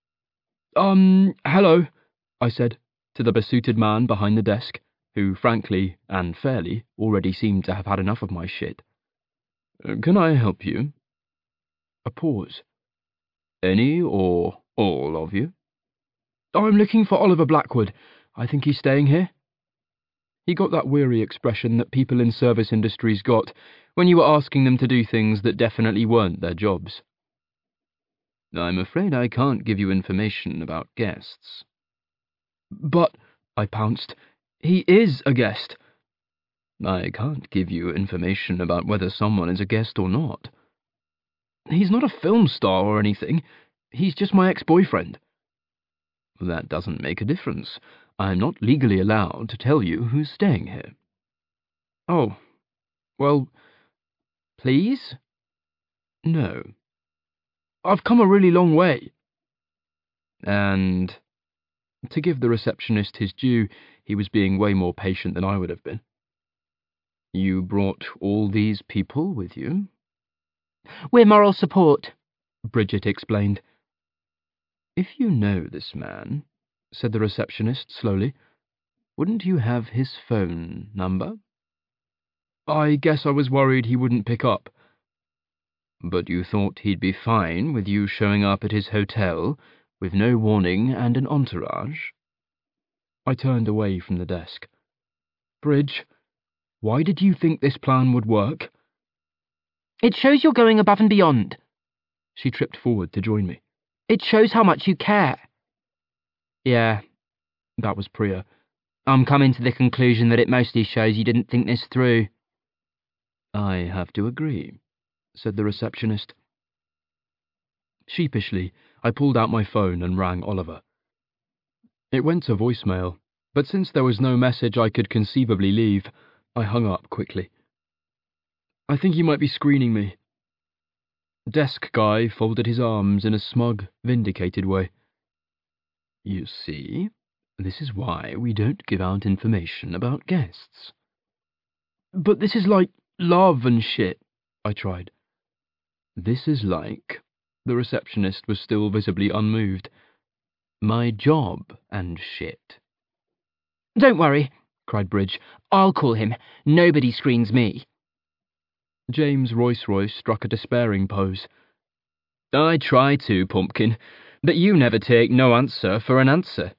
Um, hello, I said, to the besuited man behind the desk, who, frankly, and fairly, already seemed to have had enough of my shit. Can I help you? A pause. Any or all of you? I'm looking for Oliver Blackwood. I think he's staying here. He got that weary expression that people in service industries got when you were asking them to do things that definitely weren't their jobs. I'm afraid I can't give you information about guests. But, I pounced, he is a guest. I can't give you information about whether someone is a guest or not. He's not a film star or anything. He's just my ex-boyfriend. That doesn't make a difference. I'm not legally allowed to tell you who's staying here. Oh, well, please? No. I've come a really long way. And, to give the receptionist his due, he was being way more patient than I would have been. You brought all these people with you? We're moral support, Bridget explained. If you know this man, said the receptionist slowly, wouldn't you have his phone number? I guess I was worried he wouldn't pick up. But you thought he'd be fine with you showing up at his hotel with no warning and an entourage? I turned away from the desk. Bridge, why did you think this plan would work? It shows you're going above and beyond. She tripped forward to join me. It shows how much you care. Yeah, that was Priya. I'm coming to the conclusion that it mostly shows you didn't think this through. I have to agree, said the receptionist. Sheepishly, I pulled out my phone and rang Oliver. It went to voicemail, but since there was no message I could conceivably leave, I hung up quickly. I think he might be screening me, Desk guy folded his arms in a smug, vindicated way. You see, this is why we don't give out information about guests. But this is like love and shit, I tried. This is like... The receptionist was still visibly unmoved. My job and shit. Don't worry, cried Bridge. I'll call him. Nobody screens me. James Royce-Royce struck a despairing pose. I try to, Pumpkin, but you never take no answer for an answer.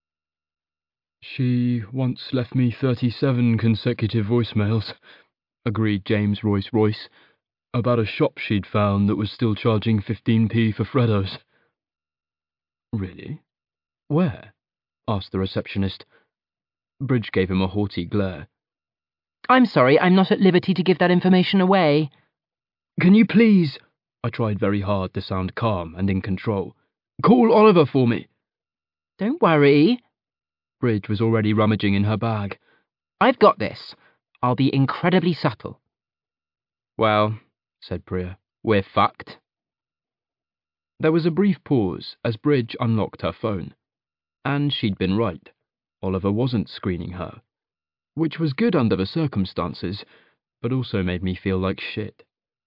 She once left me thirty-seven consecutive voicemails, agreed James Royce-Royce, about a shop she'd found that was still charging fifteen p for Freddos. Really? Where? Asked the receptionist. Bridge gave him a haughty glare. I'm sorry, I'm not at liberty to give that information away. Can you please... I tried very hard to sound calm and in control. Call Oliver for me. Don't worry. Bridge was already rummaging in her bag. I've got this. I'll be incredibly subtle. Well, said Priya, we're fucked. There was a brief pause as Bridge unlocked her phone. And she'd been right. Oliver wasn't screening her. Which was good under the circumstances, but also made me feel like shit.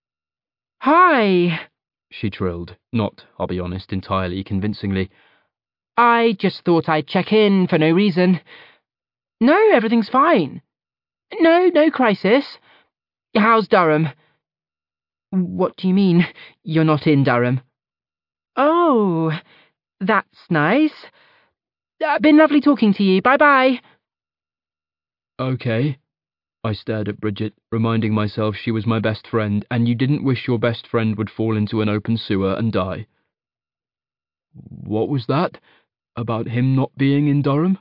Hi, she trilled, not, I'll be honest, entirely convincingly. I just thought I'd check in for no reason. No, everything's fine. No, no crisis. How's Durham? What do you mean, you're not in Durham? Oh, that's nice. Uh, been lovely talking to you. Bye-bye. Okay. I stared at Bridget, reminding myself she was my best friend, and you didn't wish your best friend would fall into an open sewer and die. What was that? About him not being in Durham?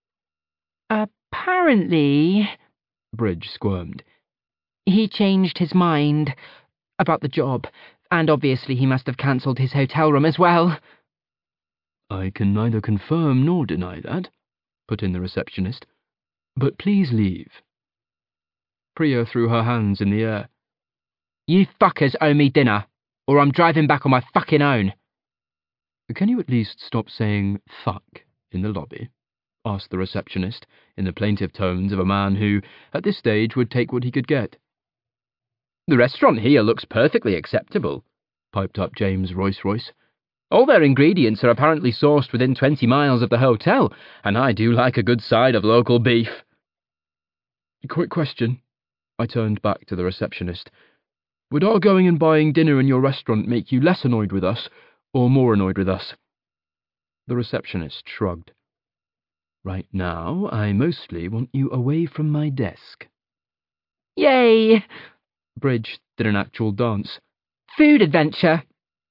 Apparently... Bridge squirmed. He changed his mind about the job, and obviously he must have cancelled his hotel room as well. I can neither confirm nor deny that, put in the receptionist. But please leave. Priya threw her hands in the air. You fuckers owe me dinner, or I'm driving back on my fucking own. Can you at least stop saying fuck in the lobby? Asked the receptionist, in the plaintive tones of a man who, at this stage, would take what he could get. The restaurant here looks perfectly acceptable, piped up James Royce-Royce. All their ingredients are apparently sourced within twenty miles of the hotel, and I do like a good side of local beef. Quick question. I turned back to the receptionist. Would our going and buying dinner in your restaurant make you less annoyed with us, or more annoyed with us? The receptionist shrugged. Right now, I mostly want you away from my desk. Yay! Bridge did an actual dance. Food adventure!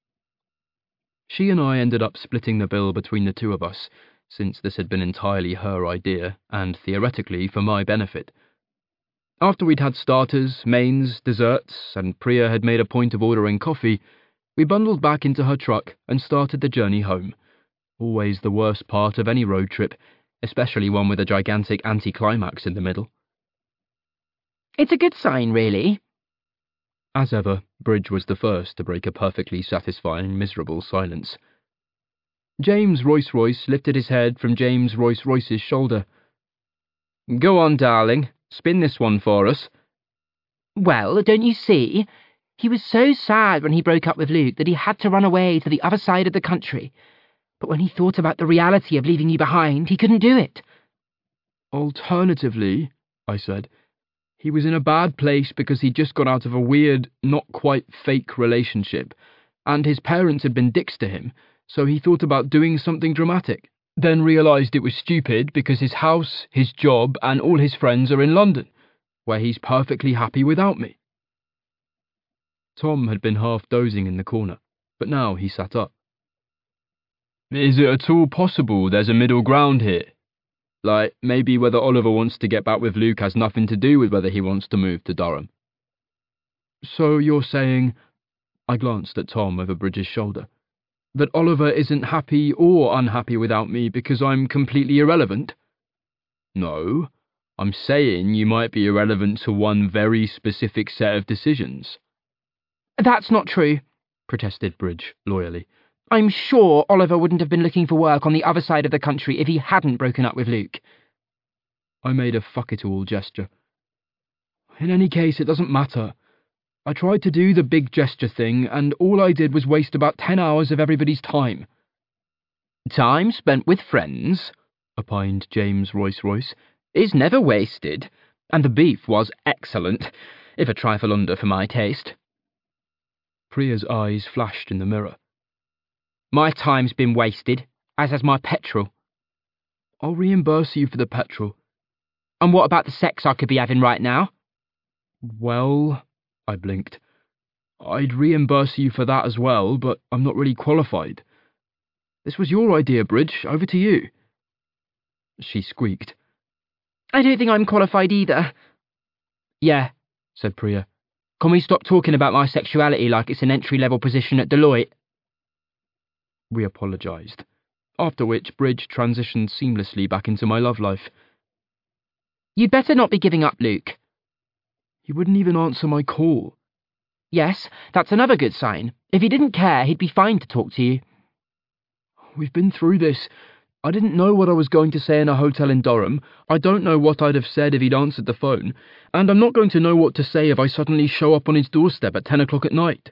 She and I ended up splitting the bill between the two of us, since this had been entirely her idea, and theoretically for my benefit. After we'd had starters, mains, desserts, and Priya had made a point of ordering coffee, we bundled back into her truck and started the journey home. Always the worst part of any road trip, especially one with a gigantic anticlimax in the middle. It's a good sign, really. As ever, Bridge was the first to break a perfectly satisfying, miserable silence. James Royce-Royce lifted his head from James Royce-Royce's shoulder. Go on, darling. Spin this one for us. Well, don't you see? He was so sad when he broke up with Luke that he had to run away to the other side of the country. But when he thought about the reality of leaving you behind, he couldn't do it. Alternatively, I said, he was in a bad place because he'd just got out of a weird, not quite fake relationship, and his parents had been dicks to him, so he thought about doing something dramatic. Then realised it was stupid because his house, his job, and all his friends are in London, where he's perfectly happy without me. Tom had been half dozing in the corner, but now he sat up. Is it at all possible there's a middle ground here? Like, maybe whether Oliver wants to get back with Luke has nothing to do with whether he wants to move to Durham. So you're saying... I glanced at Tom over Bridge's shoulder. That Oliver isn't happy or unhappy without me because I'm completely irrelevant? No, I'm saying you might be irrelevant to one very specific set of decisions. That's not true. protested Bridge loyally. I'm sure Oliver wouldn't have been looking for work on the other side of the country if he hadn't broken up with Luke. I made a fuck-it-all gesture. In any case, it doesn't matter. I tried to do the big gesture thing, and all I did was waste about ten hours of everybody's time. Time spent with friends, opined James Royce Royce, is never wasted, and the beef was excellent, if a trifle under for my taste. Priya's eyes flashed in the mirror. My time's been wasted, as has my petrol. I'll reimburse you for the petrol. And what about the sex I could be having right now? Well, I blinked. I'd reimburse you for that as well, but I'm not really qualified. This was your idea, Bridge. Over to you. She squeaked. I don't think I'm qualified either. Yeah, said Priya. Can we stop talking about my sexuality like it's an entry-level position at Deloitte? We apologised, after which Bridge transitioned seamlessly back into my love life. You'd better not be giving up, Luke. He wouldn't even answer my call. Yes, that's another good sign. If he didn't care, he'd be fine to talk to you. We've been through this. I didn't know what I was going to say in a hotel in Durham. I don't know what I'd have said if he'd answered the phone. And I'm not going to know what to say if I suddenly show up on his doorstep at ten o'clock at night.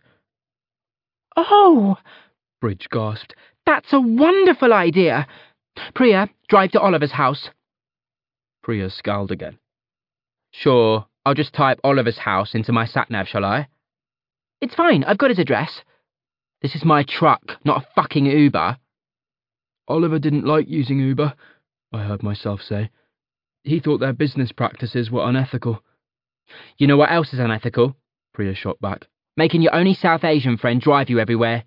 Oh, Bridge gasped. That's a wonderful idea. Priya, drive to Oliver's house. Priya scowled again. Sure, I'll just type Oliver's house into my sat-nav, shall I? It's fine, I've got his address. This is my truck, not a fucking Uber. Oliver didn't like using Uber, I heard myself say. He thought their business practices were unethical. You know what else is unethical? Priya shot back. Making your only South Asian friend drive you everywhere.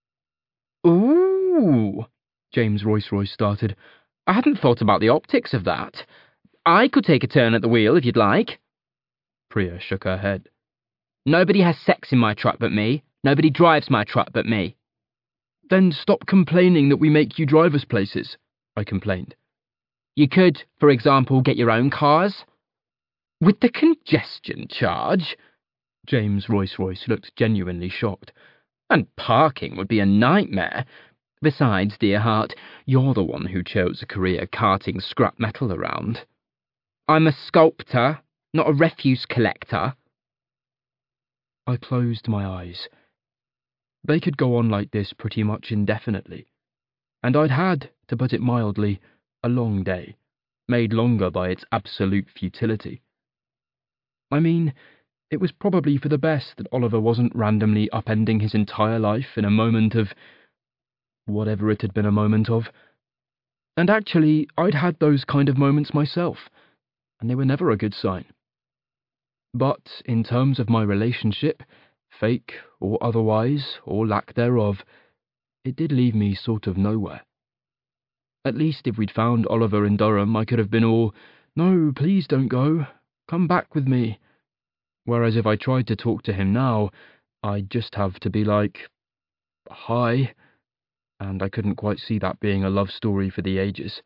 Ooh, James Royce Royce started. I hadn't thought about the optics of that. I could take a turn at the wheel if you'd like. Priya shook her head. Nobody has sex in my truck but me. Nobody drives my truck but me. Then stop complaining that we make you drive us places, I complained. You could, for example, get your own cars. With the congestion charge? James Royce Royce looked genuinely shocked. And parking would be a nightmare. Besides, dear heart, you're the one who chose a career carting scrap metal around. I'm a sculptor, not a refuse collector. I closed my eyes. They could go on like this pretty much indefinitely, and I'd had, to put it mildly, a long day, made longer by its absolute futility. I mean, it was probably for the best that Oliver wasn't randomly upending his entire life in a moment of whatever it had been a moment of. And actually, I'd had those kind of moments myself, and they were never a good sign. But in terms of my relationship, fake or otherwise, or lack thereof, it did leave me sort of nowhere. At least if we'd found Oliver in Durham, I could have been all, "No, please don't go. Come back with me." Whereas if I tried to talk to him now, I'd just have to be like, "Hi," and I couldn't quite see that being a love story for the ages.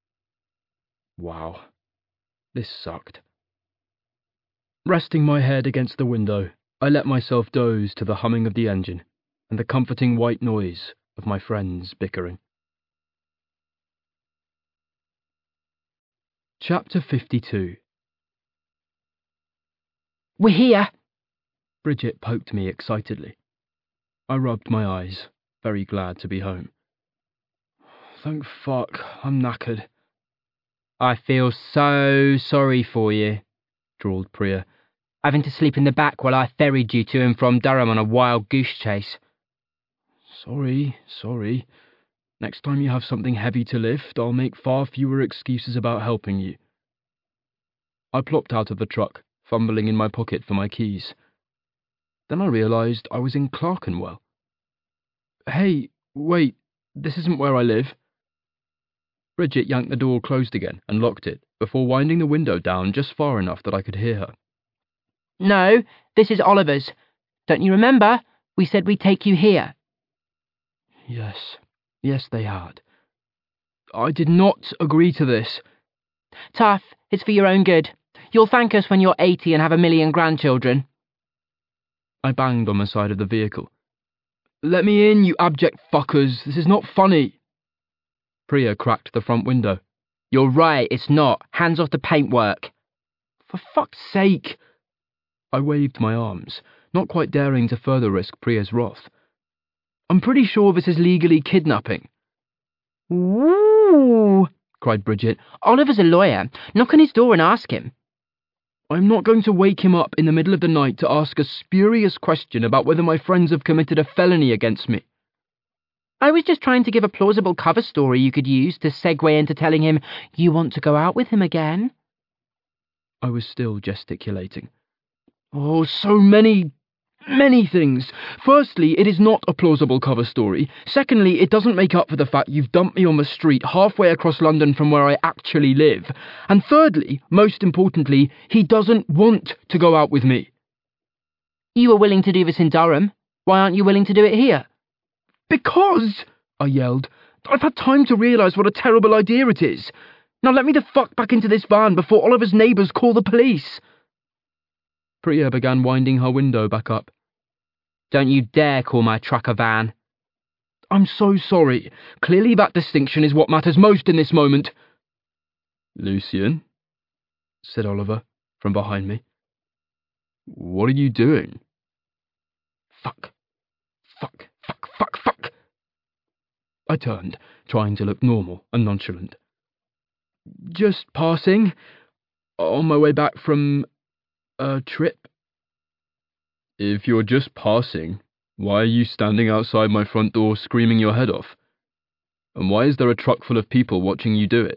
Wow. This sucked. Resting my head against the window, I let myself doze to the humming of the engine and the comforting white noise of my friends bickering. Chapter fifty-two. We're here! Bridget poked me excitedly. I rubbed my eyes, very glad to be home. Thank fuck, I'm knackered. I feel so sorry for you, drawled Priya, having to sleep in the back while I ferried you to and from Durham on a wild goose chase. Sorry, sorry. Next time you have something heavy to lift, I'll make far fewer excuses about helping you. I plopped out of the truck, fumbling in my pocket for my keys. Then I realised I was in Clerkenwell. Hey, wait, this isn't where I live. Bridget yanked the door closed again and locked it, before winding the window down just far enough that I could hear her. No, this is Oliver's. Don't you remember? We said we'd take you here. Yes, yes they had. I did not agree to this. Tough, it's for your own good. You'll thank us when you're eighty and have a million grandchildren. I banged on the side of the vehicle. Let me in, you abject fuckers. This is not funny. Priya cracked the front window. You're right, it's not. Hands off the paintwork. For fuck's sake. I waved my arms, not quite daring to further risk Priya's wrath. I'm pretty sure this is legally kidnapping. Woo! Cried Bridget. Oliver's a lawyer. Knock on his door and ask him. I'm not going to wake him up in the middle of the night to ask a spurious question about whether my friends have committed a felony against me. I was just trying to give a plausible cover story you could use to segue into telling him you want to go out with him again. I was still gesticulating. Oh, so many, many things. Firstly, it is not a plausible cover story. Secondly, it doesn't make up for the fact you've dumped me on the street halfway across London from where I actually live. And thirdly, most importantly, he doesn't want to go out with me. You were willing to do this in Durham. Why aren't you willing to do it here? Because, I yelled, I've had time to realise what a terrible idea it is. Now let me the fuck back into this van before Oliver's neighbours call the police. Priya began winding her window back up. Don't you dare call my truck a van. I'm so sorry. Clearly that distinction is what matters most in this moment. Lucien, said Oliver from behind me. What are you doing? Fuck. Fuck. Fuck, fuck, fuck. I turned, trying to look normal and nonchalant. Just passing. On my way back from a trip. If you're just passing, why are you standing outside my front door screaming your head off? And why is there a truck full of people watching you do it?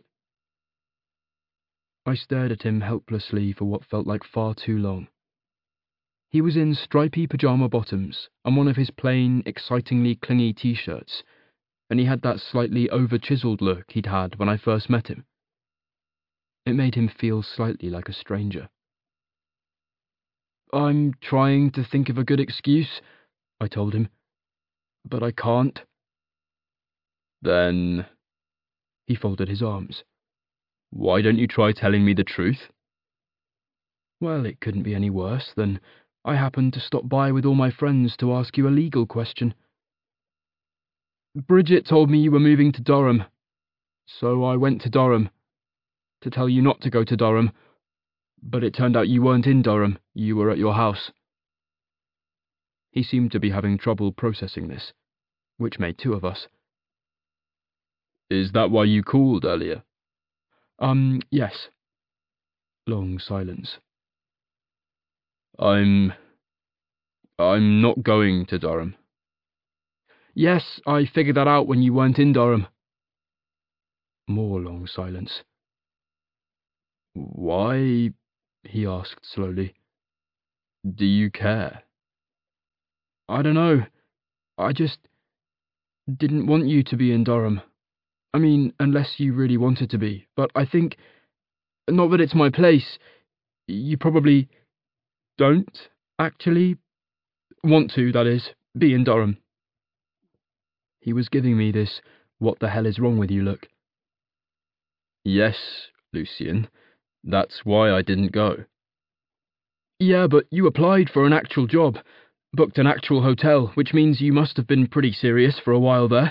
I stared at him helplessly for what felt like far too long. He was in stripy pyjama bottoms and one of his plain, excitingly clingy t-shirts, and he had that slightly over-chiseled look he'd had when I first met him. It made him feel slightly like a stranger. I'm trying to think of a good excuse, I told him, but I can't. Then... He folded his arms. Why don't you try telling me the truth? Well, it couldn't be any worse than I happened to stop by with all my friends to ask you a legal question. Bridget told me you were moving to Durham, so I went to Durham to tell you not to go to Durham, but it turned out you weren't in Durham, you were at your house. He seemed to be having trouble processing this, which made two of us. Is that why you called earlier? Um, yes. Long silence. I'm... I'm not going to Durham. Yes, I figured that out when you weren't in Durham. More long silence. Why, he asked slowly, do you care? I don't know. I just didn't want you to be in Durham. I mean, unless you really wanted to be, but I think, not that it's my place, you probably don't actually want to, that is, be in Durham. He was giving me this what the hell is wrong with you look. Yes, Lucien, that's why I didn't go. Yeah, but you applied for an actual job, booked an actual hotel, which means you must have been pretty serious for a while there.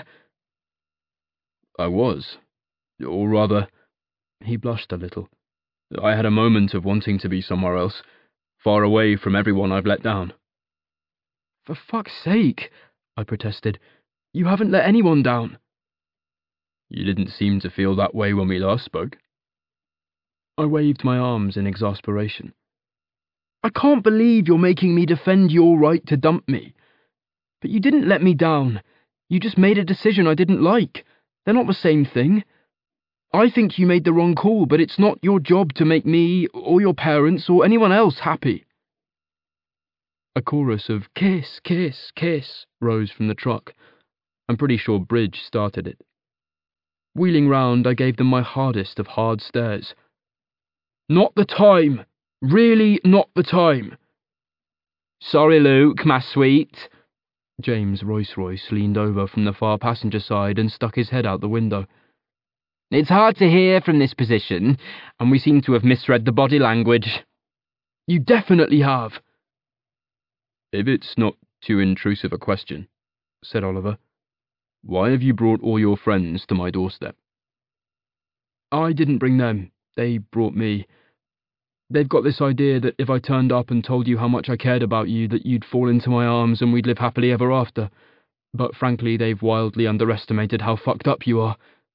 I was. Or rather, he blushed a little. I had a moment of wanting to be somewhere else, far away from everyone I've let down. For fuck's sake, I protested. You haven't let anyone down. You didn't seem to feel that way when we last spoke. I waved my arms in exasperation. I can't believe you're making me defend your right to dump me. But you didn't let me down. You just made a decision I didn't like. They're not the same thing. I think you made the wrong call, but it's not your job to make me, or your parents, or anyone else happy. A chorus of kiss, kiss, kiss rose from the truck. I'm pretty sure Bridge started it. Wheeling round, I gave them my hardest of hard stares. Not the time! Really not the time! Sorry, Luke, my sweet. James Royce-Royce leaned over from the far passenger side and stuck his head out the window. It's hard to hear from this position, and we seem to have misread the body language. You definitely have. If it's not too intrusive a question, said Oliver. Why have you brought all your friends to my doorstep? I didn't bring them. They brought me. They've got this idea that if I turned up and told you how much I cared about you, that you'd fall into my arms and we'd live happily ever after. But frankly, they've wildly underestimated how fucked up you are.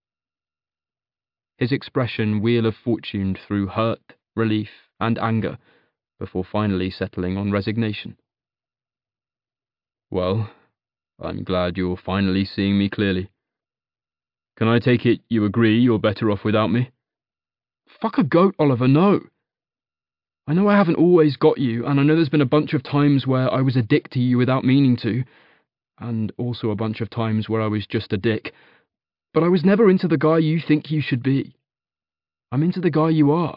His expression wheel of fortune through hurt, relief, and anger, before finally settling on resignation. Well, I'm glad you're finally seeing me clearly. Can I take it you agree you're better off without me? Fuck a goat, Oliver, no. I know I haven't always got you, and I know there's been a bunch of times where I was a dick to you without meaning to, and also a bunch of times where I was just a dick, but I was never into the guy you think you should be. I'm into the guy you are.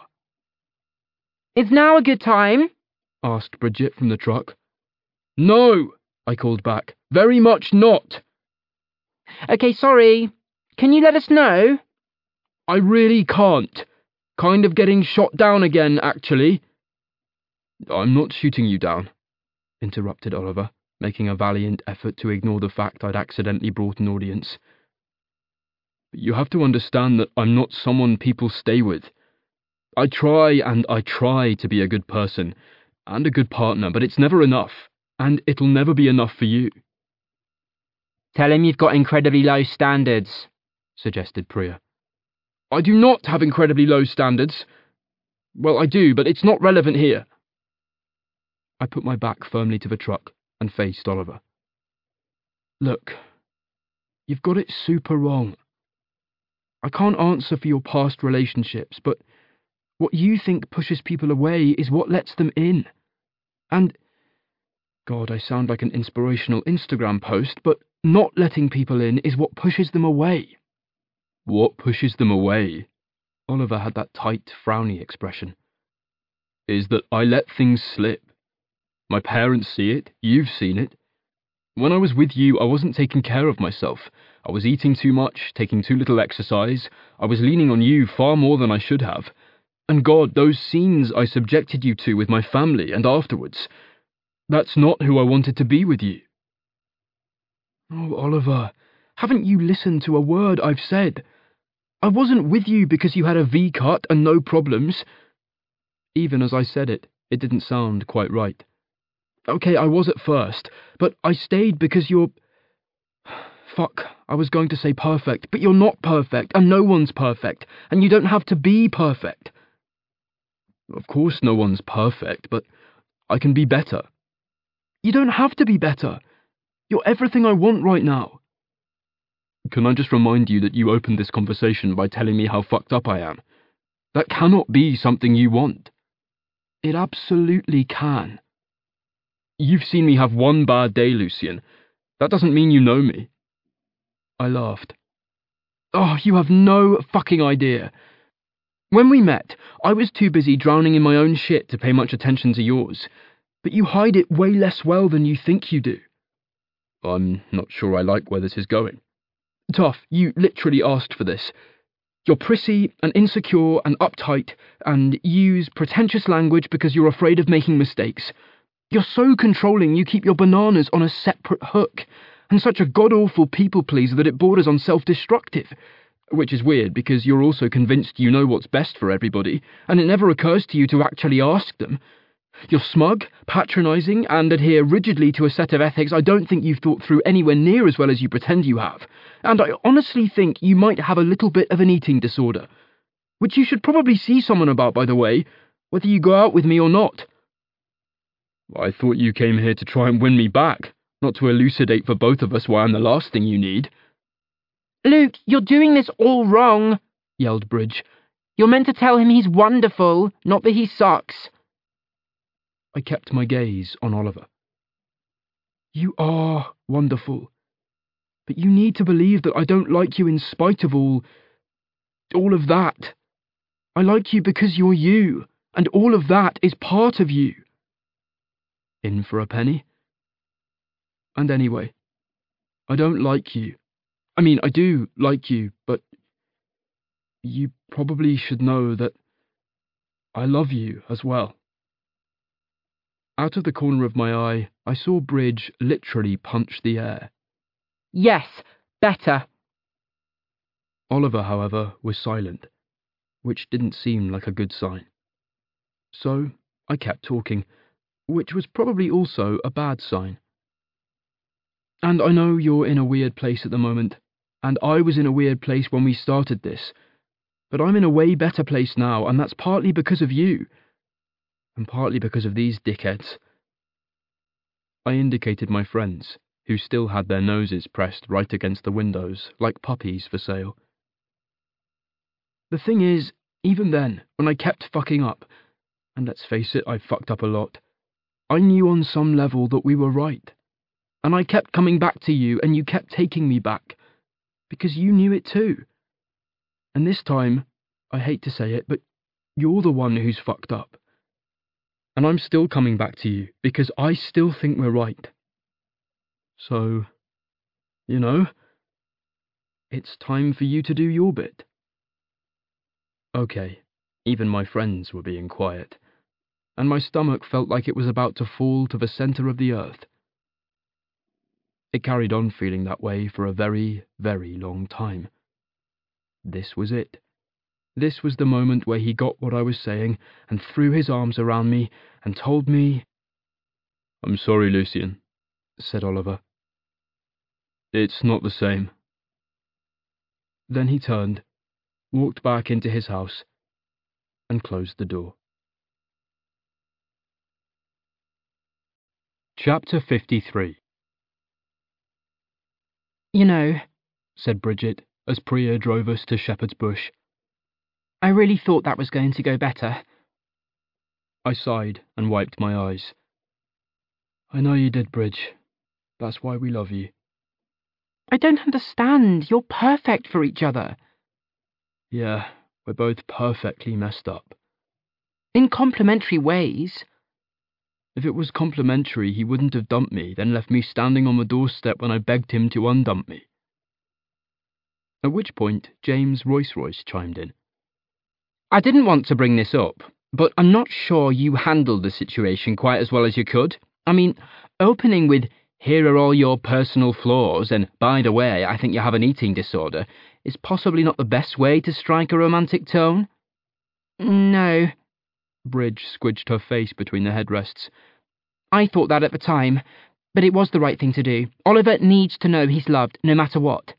Is now a good time? Asked Bridget from the truck. No, I called back. Very much not. Okay, sorry. Can you let us know? I really can't. Kind of getting shot down again, actually. I'm not shooting you down, interrupted Oliver, making a valiant effort to ignore the fact I'd accidentally brought an audience. You have to understand that I'm not someone people stay with. I try and I try to be a good person and a good partner, but it's never enough, and it'll never be enough for you. Tell him you've got incredibly low standards, suggested Priya. I do not have incredibly low standards. Well, I do, but it's not relevant here. I put my back firmly to the truck and faced Oliver. Look, you've got it super wrong. I can't answer for your past relationships, but what you think pushes people away is what lets them in. And, God, I sound like an inspirational Instagram post, but not letting people in is what pushes them away. What pushes them away? Oliver had that tight, frowny expression. Is that I let things slip. My parents see it, you've seen it. When I was with you, I wasn't taking care of myself. I was eating too much, taking too little exercise. I was leaning on you far more than I should have. And God, those scenes I subjected you to with my family and afterwards, that's not who I wanted to be with you. Oh, Oliver, haven't you listened to a word I've said? I wasn't with you because you had a V-cut and no problems. Even as I said it, it didn't sound quite right. Okay, I was at first, but I stayed because you're... Fuck, I was going to say perfect, but you're not perfect, and no one's perfect, and you don't have to be perfect. Of course no one's perfect, but I can be better. You don't have to be better. You're everything I want right now. Can I just remind you that you opened this conversation by telling me how fucked up I am? That cannot be something you want. It absolutely can. You've seen me have one bad day, Lucien. That doesn't mean you know me. I laughed. Oh, you have no fucking idea. When we met, I was too busy drowning in my own shit to pay much attention to yours, but you hide it way less well than you think you do. I'm not sure I like where this is going. Tough, you literally asked for this. You're prissy and insecure and uptight and use pretentious language because you're afraid of making mistakes. You're so controlling you keep your bananas on a separate hook, and such a god-awful people-pleaser that it borders on self-destructive. Which is weird because you're also convinced you know what's best for everybody, and it never occurs to you to actually ask them. You're smug, patronising, and adhere rigidly to a set of ethics I don't think you've thought through anywhere near as well as you pretend you have, and I honestly think you might have a little bit of an eating disorder. Which you should probably see someone about, by the way, whether you go out with me or not. I thought you came here to try and win me back, not to elucidate for both of us why I'm the last thing you need. Luke, you're doing this all wrong, yelled Bridge. You're meant to tell him he's wonderful, not that he sucks. I kept my gaze on Oliver. You are wonderful, but you need to believe that I don't like you in spite of all... all of that. I like you because you're you, and all of that is part of you. In for a penny? And anyway, I don't like you. I mean, I do like you, but you probably should know that I love you as well. Out of the corner of my eye, I saw Bridge literally punch the air. Yes, better. Oliver, however, was silent, which didn't seem like a good sign. So I kept talking, which was probably also a bad sign. And I know you're in a weird place at the moment, and I was in a weird place when we started this, but I'm in a way better place now, and that's partly because of you, and partly because of these dickheads. I indicated my friends, who still had their noses pressed right against the windows, like puppies for sale. The thing is, even then, when I kept fucking up, and let's face it, I fucked up a lot, I knew on some level that we were right. And I kept coming back to you, and you kept taking me back, because you knew it too. And this time, I hate to say it, but you're the one who's fucked up. And I'm still coming back to you, because I still think we're right. So, you know, it's time for you to do your bit. Okay, even my friends were being quiet, and my stomach felt like it was about to fall to the centre of the earth. It carried on feeling that way for a very, very long time. This was it. This was the moment where he got what I was saying and threw his arms around me and told me... "I'm sorry, Lucian," said Oliver. "It's not the same." Then he turned, walked back into his house, and closed the door. Chapter fifty-three. You know, said Bridget, as Priya drove us to Shepherd's Bush, I really thought that was going to go better. I sighed and wiped my eyes. I know you did, Bridge. That's why we love you. I don't understand. You're perfect for each other. Yeah, we're both perfectly messed up. In complementary ways. If it was complimentary, he wouldn't have dumped me, then left me standing on the doorstep when I begged him to undump me. At which point, James Royce-Royce chimed in. I didn't want to bring this up, but I'm not sure you handled the situation quite as well as you could. I mean, opening with, "Here are all your personal flaws, and by the way, I think you have an eating disorder," is possibly not the best way to strike a romantic tone. No. Bridge squidged her face between the headrests. I thought that at the time, but it was the right thing to do. Oliver needs to know he's loved, no matter what.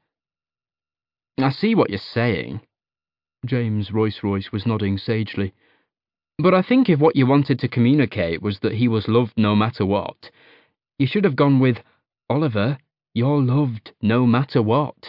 I see what you're saying. James Royce-Royce was nodding sagely. But I think if what you wanted to communicate was that he was loved no matter what, you should have gone with, "Oliver, you're loved no matter what."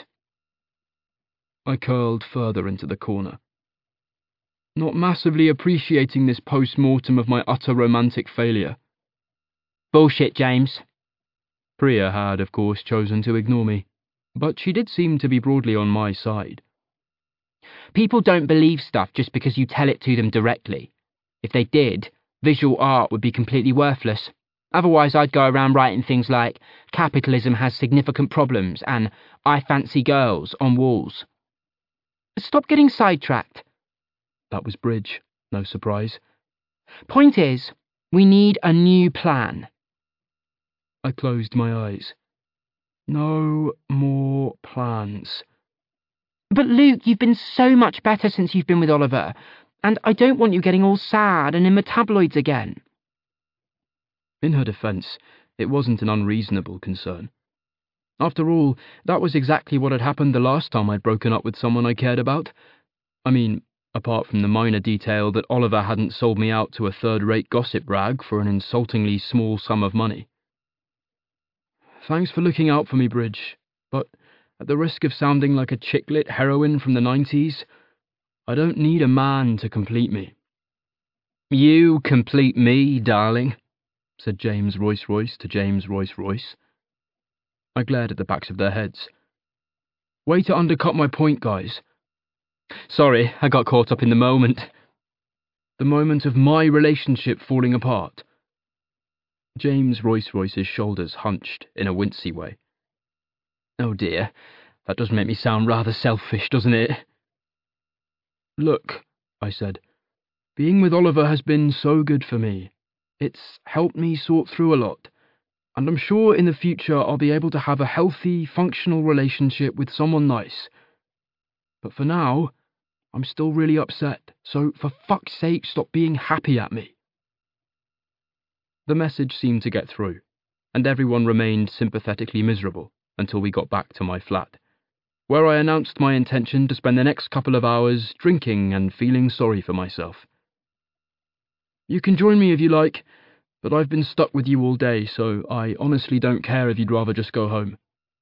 I curled further into the corner. Not massively appreciating this post-mortem of my utter romantic failure. Bullshit, James. Priya had, of course, chosen to ignore me, but she did seem to be broadly on my side. People don't believe stuff just because you tell it to them directly. If they did, visual art would be completely worthless. Otherwise, I'd go around writing things like, "Capitalism has significant problems," and "I fancy girls" on walls. Stop getting sidetracked. That was Bridge, no surprise. Point is, we need a new plan. I closed my eyes. No more plans. But Luke, you've been so much better since you've been with Oliver, and I don't want you getting all sad and in the tabloids again. In her defence, it wasn't an unreasonable concern. After all, that was exactly what had happened the last time I'd broken up with someone I cared about. I mean, apart from the minor detail that Oliver hadn't sold me out to a third-rate gossip rag for an insultingly small sum of money. Thanks for looking out for me, Bridge, but at the risk of sounding like a chick-lit heroine from the nineties, I don't need a man to complete me. You complete me, darling, said James Royce-Royce to James Royce-Royce. I glared at the backs of their heads. Way to undercut my point, guys. Sorry, I got caught up in the moment. The moment of my relationship falling apart. James Royce-Royce's shoulders hunched in a wincy way. Oh dear, that does make me sound rather selfish, doesn't it? Look, I said, being with Oliver has been so good for me. It's helped me sort through a lot. and I'm sure in the future I'll be able to have a healthy, functional relationship with someone nice. But for now, I'm still really upset, so for fuck's sake stop being happy at me. The message seemed to get through, and everyone remained sympathetically miserable until we got back to my flat, where I announced my intention to spend the next couple of hours drinking and feeling sorry for myself. You can join me if you like, but I've been stuck with you all day, so I honestly don't care if you'd rather just go home.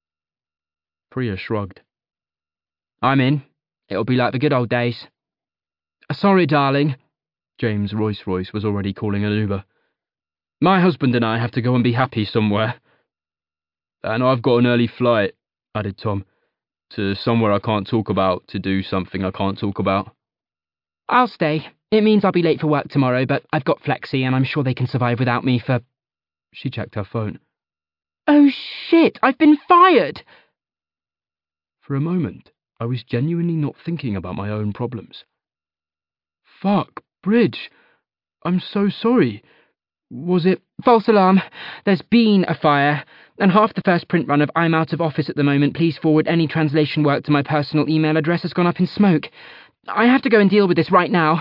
Priya shrugged. I'm in. It'll be like the good old days. Sorry, darling. James Royce-Royce was already calling an Uber. My husband and I have to go and be happy somewhere. And I've got an early flight, added Tom, to somewhere I can't talk about, to do something I can't talk about. I'll stay. It means I'll be late for work tomorrow, but I've got Flexi and I'm sure they can survive without me for... She checked her phone. Oh shit, I've been fired! For a moment, I was genuinely not thinking about my own problems. Fuck, Bridge. I'm so sorry. Was it... False alarm. There's been a fire, and half the first print run of I'm out of office at the moment, please forward any translation work to my personal email address has gone up in smoke. I have to go and deal with this right now.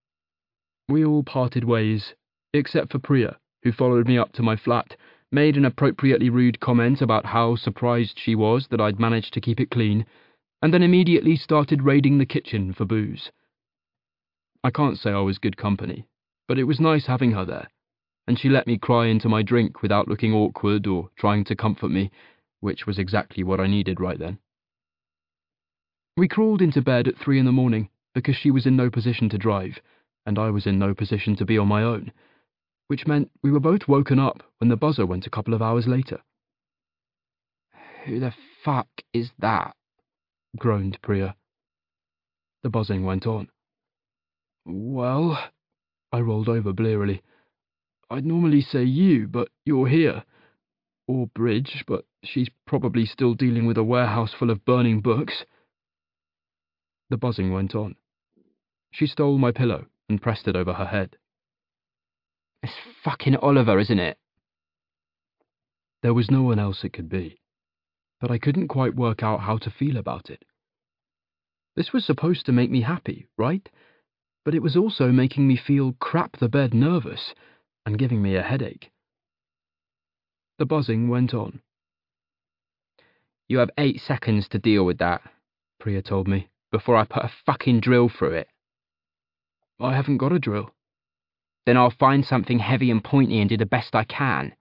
We all parted ways, except for Priya, who followed me up to my flat, made an appropriately rude comment about how surprised she was that I'd managed to keep it clean, and then immediately started raiding the kitchen for booze. I can't say I was good company, but it was nice having her there, and she let me cry into my drink without looking awkward or trying to comfort me, which was exactly what I needed right then. We crawled into bed at three in the morning because she was in no position to drive, and I was in no position to be on my own, which meant we were both woken up when the buzzer went a couple of hours later. Who the fuck is that? Groaned Priya. The buzzing went on. Well, I rolled over blearily. I'd normally say you, but you're here. Or Bridge, but she's probably still dealing with a warehouse full of burning books. The buzzing went on. She stole my pillow and pressed it over her head. It's fucking Oliver, isn't it? There was no one else it could be, but I couldn't quite work out how to feel about it. This was supposed to make me happy, right? But it was also making me feel crap the bed nervous and giving me a headache. The buzzing went on. You have eight seconds to deal with that, Priya told me, before I put a fucking drill through it. I haven't got a drill. Then I'll find something heavy and pointy and do the best I can.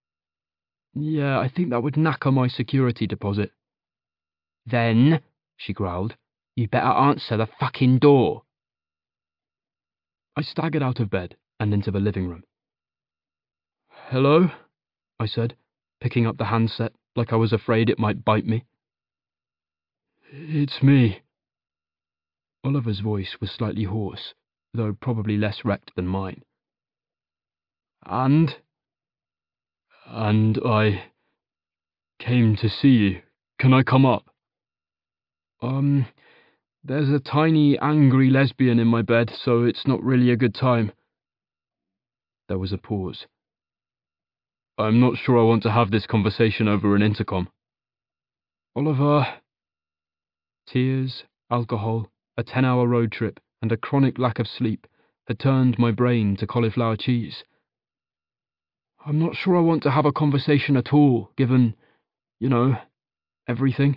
Yeah, I think that would knacker my security deposit. Then, she growled, you better answer the fucking door. I staggered out of bed and into the living room. Hello? I said, picking up the handset like I was afraid it might bite me. It's me. Oliver's voice was slightly hoarse, though probably less wrecked than mine. And? And I came to see you. Can I come up? Um, there's a tiny, angry lesbian in my bed, so it's not really a good time. There was a pause. I'm not sure I want to have this conversation over an intercom. Oliver. Tears, alcohol, a ten-hour road trip, and a chronic lack of sleep had turned my brain to cauliflower cheese. I'm not sure I want to have a conversation at all, given, you know, everything.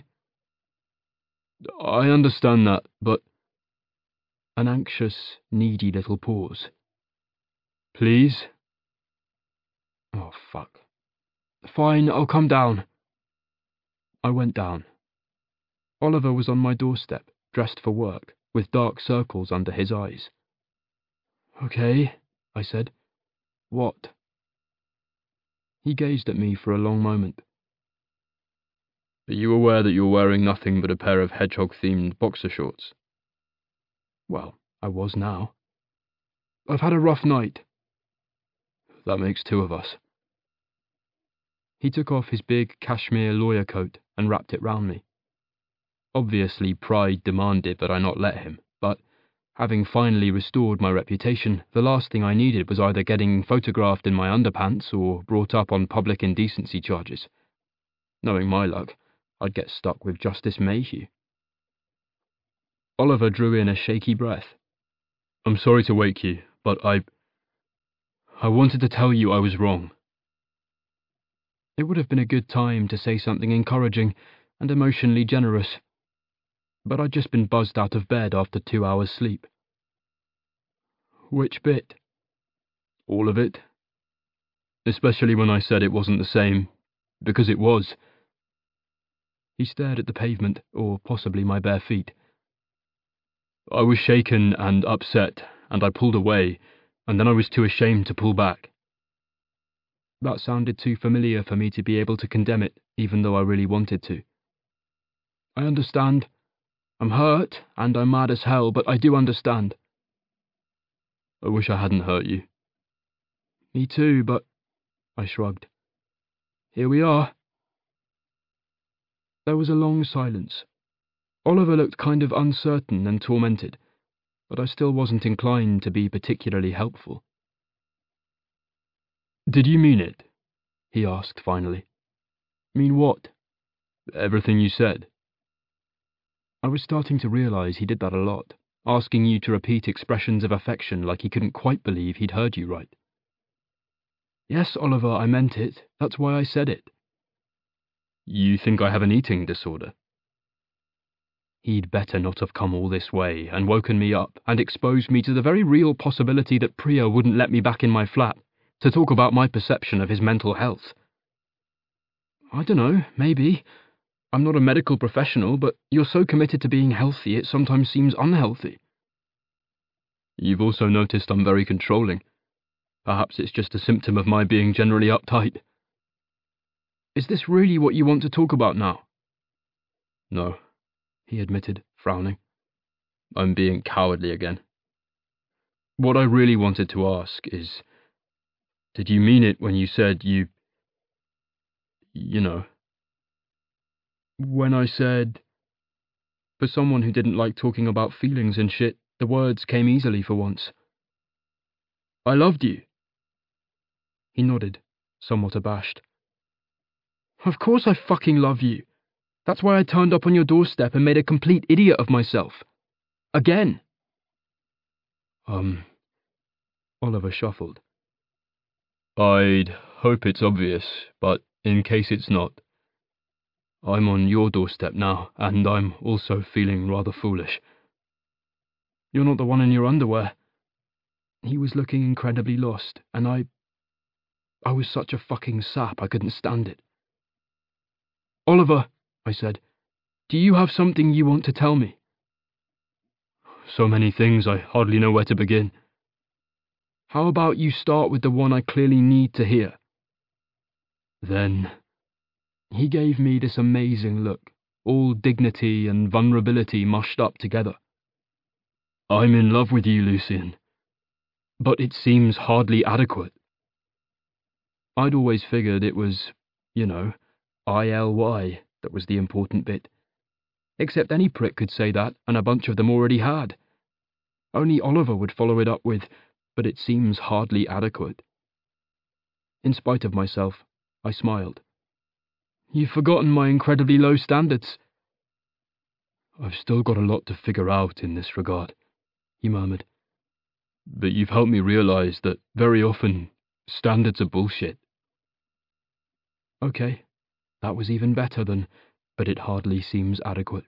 I understand that, but... An anxious, needy little pause. Please? Oh, fuck. Fine, I'll come down. I went down. Oliver was on my doorstep, dressed for work, with dark circles under his eyes. Okay, I said. What? He gazed at me for a long moment. Are you aware that you're wearing nothing but a pair of hedgehog-themed boxer shorts? Well, I was now. I've had a rough night. That makes two of us. He took off his big cashmere lawyer coat and wrapped it round me. Obviously pride demanded that I not let him, but Having finally restored my reputation, the last thing I needed was either getting photographed in my underpants or brought up on public indecency charges. Knowing my luck, I'd get stuck with Justice Mayhew. Oliver drew in a shaky breath. I'm sorry to wake you, but I... I wanted to tell you I was wrong. It would have been a good time to say something encouraging and emotionally generous, but I'd just been buzzed out of bed after two hours' sleep. Which bit? All of it. Especially when I said it wasn't the same, because it was. He stared at the pavement, or possibly my bare feet. I was shaken and upset, and I pulled away, and then I was too ashamed to pull back. That sounded too familiar for me to be able to condemn it, even though I really wanted to. I understand. I'm hurt, and I'm mad as hell, but I do understand. I wish I hadn't hurt you. Me too, but... I shrugged. Here we are. There was a long silence. Oliver looked kind of uncertain and tormented, but I still wasn't inclined to be particularly helpful. Did you mean it? He asked finally. Mean what? Everything you said. I was starting to realize he did that a lot, asking you to repeat expressions of affection like he couldn't quite believe he'd heard you right. Yes, Oliver, I meant it. That's why I said it. You think I have an eating disorder? He'd better not have come all this way and woken me up and exposed me to the very real possibility that Priya wouldn't let me back in my flat to talk about my perception of his mental health. I don't know, maybe. I'm not a medical professional, but you're so committed to being healthy it sometimes seems unhealthy. You've also noticed I'm very controlling. Perhaps it's just a symptom of my being generally uptight. Is this really what you want to talk about now? No, he admitted, frowning. I'm being cowardly again. What I really wanted to ask is, did you mean it when you said you... you know... When I said... For someone who didn't like talking about feelings and shit, the words came easily for once. I loved you. He nodded, somewhat abashed. Of course I fucking love you. That's why I turned up on your doorstep and made a complete idiot of myself. Again. Um... Oliver shuffled. I'd hope it's obvious, but in case it's not, I'm on your doorstep now, and I'm also feeling rather foolish. You're not the one in your underwear. He was looking incredibly lost, and I... I was such a fucking sap I couldn't stand it. Oliver, I said, do you have something you want to tell me? So many things, I hardly know where to begin. How about you start with the one I clearly need to hear? Then... He gave me this amazing look, all dignity and vulnerability mushed up together. I'm in love with you, Lucien. But it seems hardly adequate. I'd always figured it was, you know, I L Y that was the important bit. Except any prick could say that, and a bunch of them already had. Only Oliver would follow it up with, but it seems hardly adequate. In spite of myself, I smiled. You've forgotten my incredibly low standards. I've still got a lot to figure out in this regard, he murmured. But you've helped me realize that very often standards are bullshit. Okay, that was even better than, but it hardly seems adequate.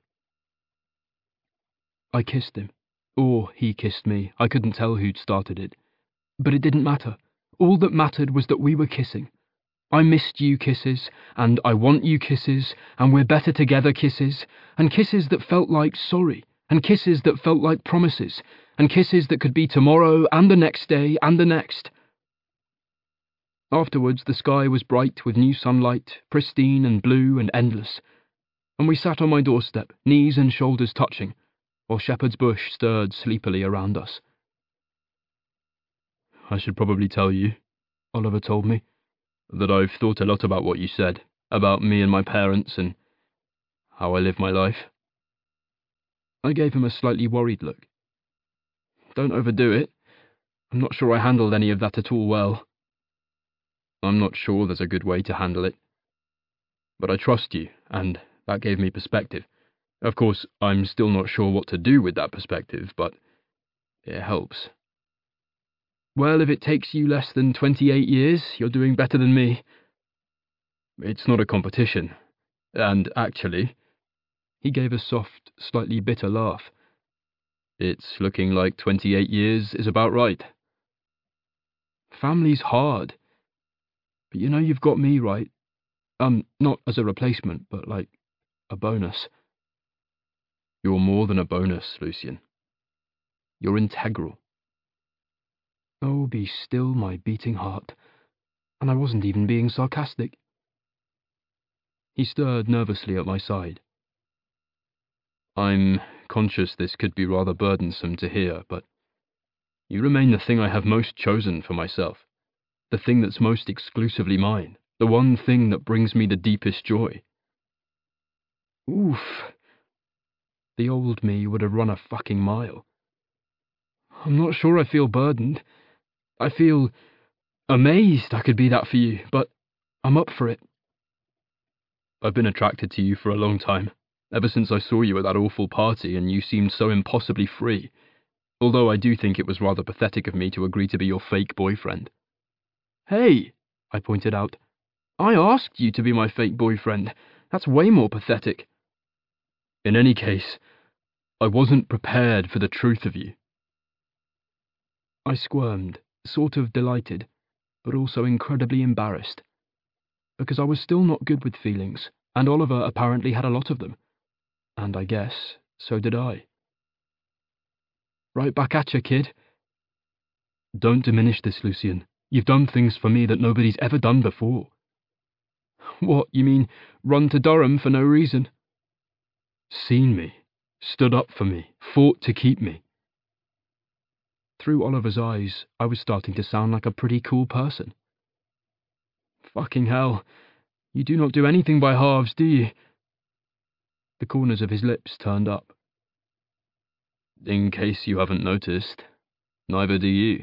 I kissed him, or he kissed me. I couldn't tell who'd started it. But it didn't matter. All that mattered was that we were kissing. I missed you kisses, and I want you kisses, and we're better together kisses, and kisses that felt like sorry, and kisses that felt like promises, and kisses that could be tomorrow, and the next day, and the next. Afterwards, the sky was bright with new sunlight, pristine and blue and endless, and we sat on my doorstep, knees and shoulders touching, while Shepherd's Bush stirred sleepily around us. I should probably tell you, Oliver told me, that I've thought a lot about what you said, about me and my parents and how I live my life. I gave him a slightly worried look. don't overdo it. I'm not sure I handled any of that at all well. I'm not sure there's a good way to handle it. But I trust you, and that gave me perspective. Of course, I'm still not sure what to do with that perspective, but it helps. Well, if it takes you less than twenty-eight years, you're doing better than me. It's not a competition. And actually, he gave a soft, slightly bitter laugh. It's looking like twenty-eight years is about right. Family's hard. But you know you've got me right. Um, not as a replacement, but like a bonus. You're more than a bonus, Lucian. You're integral. Oh, be still, my beating heart. And I wasn't even being sarcastic. He stirred nervously at my side. I'm conscious this could be rather burdensome to hear, but you remain the thing I have most chosen for myself. The thing that's most exclusively mine. The one thing that brings me the deepest joy. Oof. The old me would have run a fucking mile. I'm not sure I feel burdened. I feel amazed I could be that for you, but I'm up for it. I've been attracted to you for a long time, ever since I saw you at that awful party and you seemed so impossibly free, although I do think it was rather pathetic of me to agree to be your fake boyfriend. Hey, I pointed out. I asked you to be my fake boyfriend. That's way more pathetic. In any case, I wasn't prepared for the truth of you. I squirmed, sort of delighted, but also incredibly embarrassed. Because I was still not good with feelings, and Oliver apparently had a lot of them. And I guess, so did I. Right back at you, kid. Don't diminish this, Lucian. You've done things for me that nobody's ever done before. What, you mean run to Durham for no reason? Seen me, stood up for me, fought to keep me. Through Oliver's eyes, I was starting to sound like a pretty cool person. Fucking hell, you do not do anything by halves, do you? The corners of his lips turned up. In case you haven't noticed, neither do you.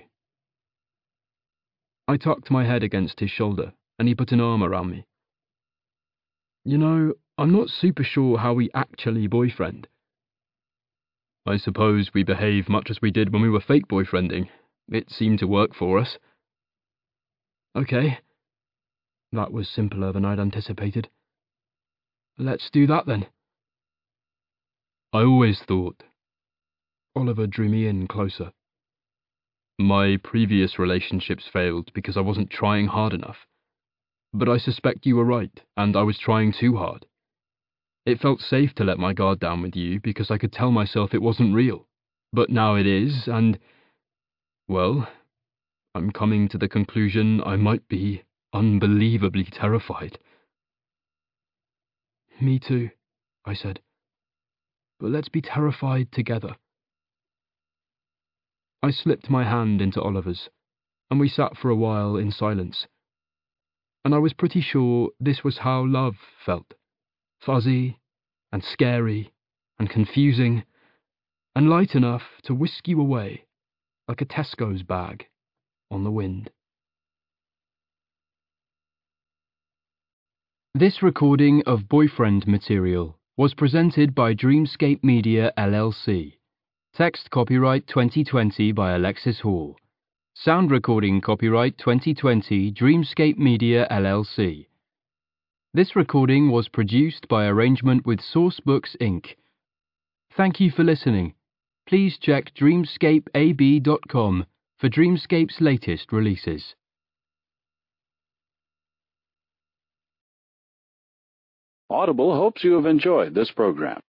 I tucked my head against his shoulder, and he put an arm around me. You know, I'm not super sure how we actually boyfriend. I suppose we behave much as we did when we were fake boyfriending. It seemed to work for us. Okay. That was simpler than I'd anticipated. Let's do that then. I always thought. Oliver drew me in closer. My previous relationships failed because I wasn't trying hard enough. But I suspect you were right, and I was trying too hard. It felt safe to let my guard down with you because I could tell myself it wasn't real. But now it is, and, well, I'm coming to the conclusion I might be unbelievably terrified. Me too, I said. But let's be terrified together. I slipped my hand into Oliver's, and we sat for a while in silence. And I was pretty sure this was how love felt. Fuzzy, and scary, and confusing, and light enough to whisk you away, like a Tesco's bag, on the wind. This recording of Boyfriend Material was presented by Dreamscape Media L L C. Text copyright twenty twenty by Alexis Hall. Sound recording copyright twenty twenty Dreamscape Media L L C. This recording was produced by arrangement with Sourcebooks Incorporated. Thank you for listening. Please check dreamscape a b dot com for Dreamscape's latest releases. Audible hopes you have enjoyed this program.